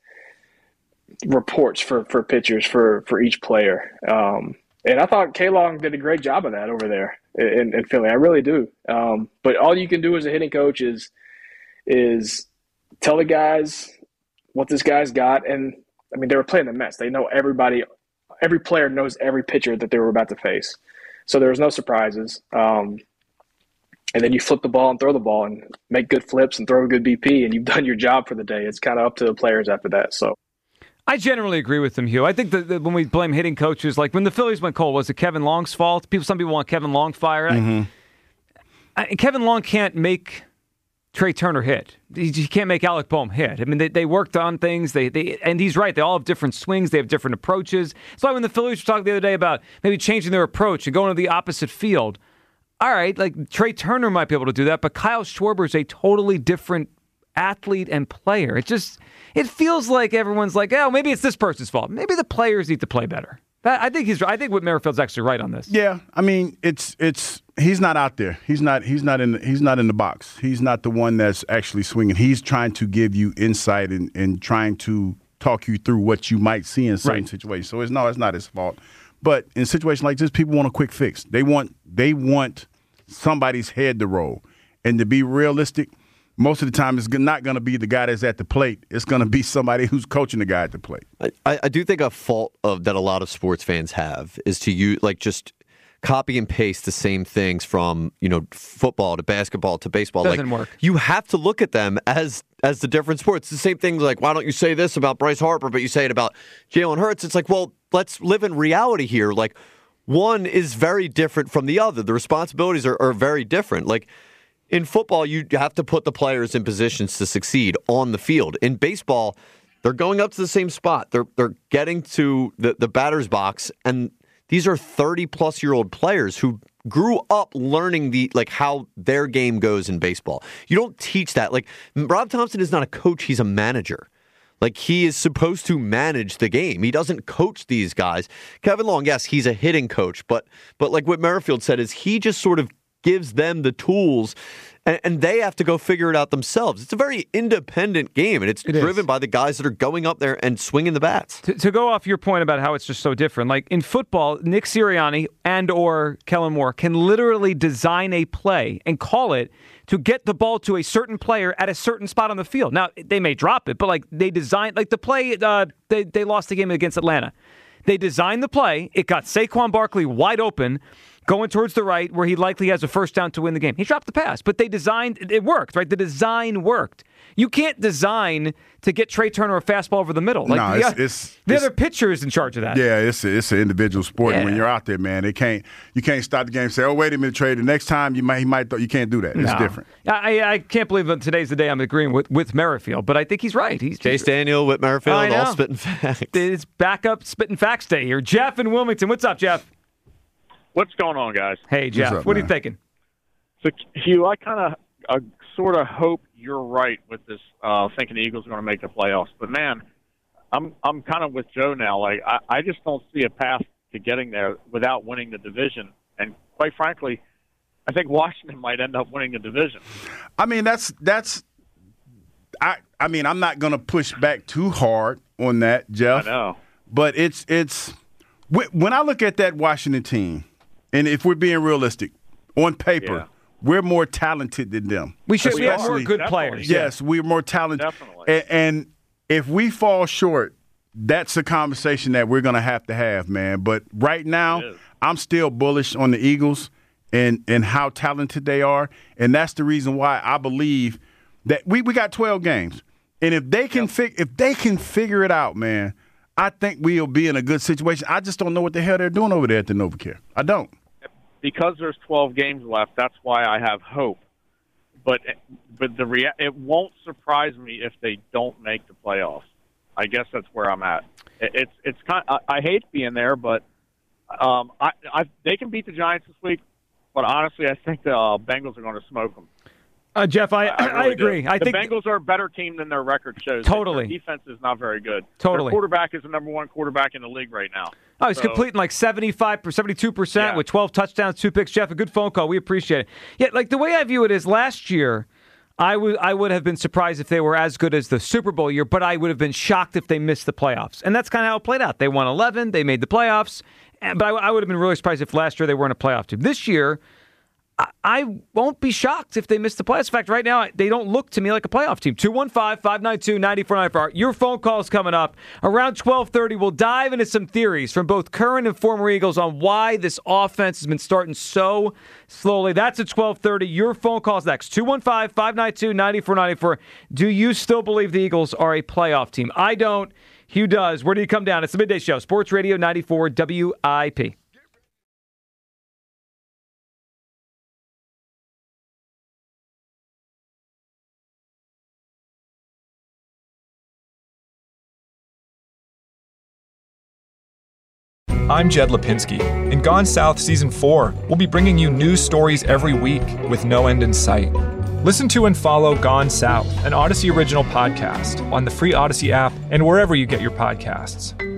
reports for, for pitchers for, for each player. Um, and I thought K-Long did a great job of that over there in, in Philly. I really do. Um, but all you can do as a hitting coach is is tell the guys what this guy's got. And, I mean, they were playing the Mets. They know everybody – every player knows every pitcher that they were about to face. So there was no surprises. Um, and then you flip the ball and throw the ball and make good flips and throw a good B P, and you've done your job for the day. It's kind of up to the players after that. So I generally agree with them, Hugh. I think that, that when we blame hitting coaches, like when the Phillies went cold, was it Kevin Long's fault? People, some people want Kevin Long fired. Mm-hmm. I, I, Kevin Long can't make Trey Turner hit. He, he can't make Alec Boehm hit. I mean, they, they worked on things. They, they and he's right. They all have different swings. They have different approaches. That's why when the Phillies were talking the other day about maybe changing their approach and going to the opposite field, all right, like Trey Turner might be able to do that, but Kyle Schwarber is a totally different athlete and player. It just it feels like everyone's like, oh, maybe it's this person's fault. Maybe the players need to play better. I think he's. I think Whit Merrifield's actually right on this. Yeah, I mean, it's it's he's not out there. He's not. He's not in. He's not in the box. He's not the one that's actually swinging. He's trying to give you insight and, and trying to talk you through what you might see in certain right. situations. So it's no, it's not his fault. But in situations like this, people want a quick fix. They want they want somebody's head to roll, and to be realistic. Most of the time, it's not going to be the guy that's at the plate. It's going to be somebody who's coaching the guy at the plate. I, I do think a fault of that a lot of sports fans have is to use like just copy and paste the same things from you know football to basketball to baseball. Doesn't like, work. You have to look at them as as the different sports. It's the same thing. Like, why don't you say this about Bryce Harper, but you say it about Jalen Hurts? It's like, well, let's live in reality here. Like, one is very different from the other. The responsibilities are, are very different. Like. In football, you have to put the players in positions to succeed on the field. In baseball, they're going up to the same spot. They're they're getting to the, the batter's box, and these are thirty-plus-year-old players who grew up learning the like how their game goes in baseball. You don't teach that. Like Rob Thompson is not a coach; he's a manager. Like he is supposed to manage the game. He doesn't coach these guys. Kevin Long, yes, he's a hitting coach, but but like what Merrifield said is he just sort of gives them the tools, and, and they have to go figure it out themselves. It's a very independent game, and it's it driven is. by the guys that are going up there and swinging the bats. To, to go off your point about how it's just so different, like in football, Nick Sirianni and or Kellen Moore can literally design a play and call it to get the ball to a certain player at a certain spot on the field. Now, they may drop it, but like they design, like the play, uh, they, they lost the game against Atlanta. They designed the play. It got Saquon Barkley wide open, going towards the right, where he likely has a first down to win the game. He dropped the pass, but they designed, it worked, right? The design worked. You can't design to get Trey Turner a fastball over the middle. Like, no, yeah, it's, it's the it's, other pitcher is in charge of that. Yeah, it's a, it's an individual sport. Yeah. And when you're out there, man, they can't you can't stop the game and say, oh, wait a minute, Trey, the next time you might he might th-. You can't do that. It's No. different. I, I can't believe that today's the day I'm agreeing with, with Merrifield, but I think he's right. He's Chase Daniel, Whit Merrifield, I know. all spitting facts. It's backup spitting facts day here. Jeff in Wilmington. What's up, Jeff? What's going on, guys? Hey, Jeff. up, what are man? you thinking? So, Hugh, I kind of uh, sort of hope you're right with this, uh, thinking the Eagles are going to make the playoffs. But man, I'm I'm kind of with Joe now. Like I, I just don't see a path to getting there without winning the division. And quite frankly, I think Washington might end up winning the division. I mean, that's that's. I I mean, I'm not going to push back too hard on that, Jeff. I know. But it's it's when I look at that Washington team, and if we're being realistic, on paper, Yeah. we're more talented than them. We should we have more Especially- good Definitely. players. Yes, we're more talented. Definitely. And, and if we fall short, that's a conversation that we're going to have to have, man. But right now, It is. I'm still bullish on the Eagles and, and how talented they are. And that's the reason why I believe that we, we got twelve games. And if they can fig- if they can figure it out, man, I think we'll be in a good situation. I just don't know what the hell they're doing over there at the NovaCare. I don't. Because there's twelve games left, that's why I have hope. But but the rea- it won't surprise me if they don't make the playoffs. I guess that's where I'm at. It, it's it's kind. I, I hate being there, but um, I, I they can beat the Giants this week. But honestly, I think the uh, Bengals are going to smoke them. Uh, Jeff, I, I, I, really agree. do. I the think Bengals are a better team than their record shows. Totally. Their defense is not very good. Totally. Their quarterback is the number one quarterback in the league right now. Oh, he's So- completing like seventy-five percent, seventy-two percent Yeah. with twelve touchdowns, two picks. Jeff, a good phone call. We appreciate it. Yeah, like the way I view it is last year, I would I would have been surprised if they were as good as the Super Bowl year, but I would have been shocked if they missed the playoffs. And that's kind of how it played out. They won eleven. They made the playoffs. And, but I, I would have been really surprised if last year they weren't a playoff team. This year, I, I won't be shocked if they miss the playoffs. In fact, right now, they don't look to me like a playoff team. two one five, five nine two, nine four nine four. Your phone call is coming up. Around twelve thirty, we'll dive into some theories from both current and former Eagles on why this offense has been starting so slowly. That's at twelve thirty. Your phone call is next. two one five, five nine two, nine four nine four. Do you still believe the Eagles are a playoff team? I don't. Hugh does. Where do you come down? It's the Midday Show. Sports Radio ninety-four W I P. I'm Jed Lipinski. In Gone South Season four, we'll be bringing you news stories every week with no end in sight. Listen to and follow Gone South, an Odyssey original podcast, on the free Odyssey app and wherever you get your podcasts.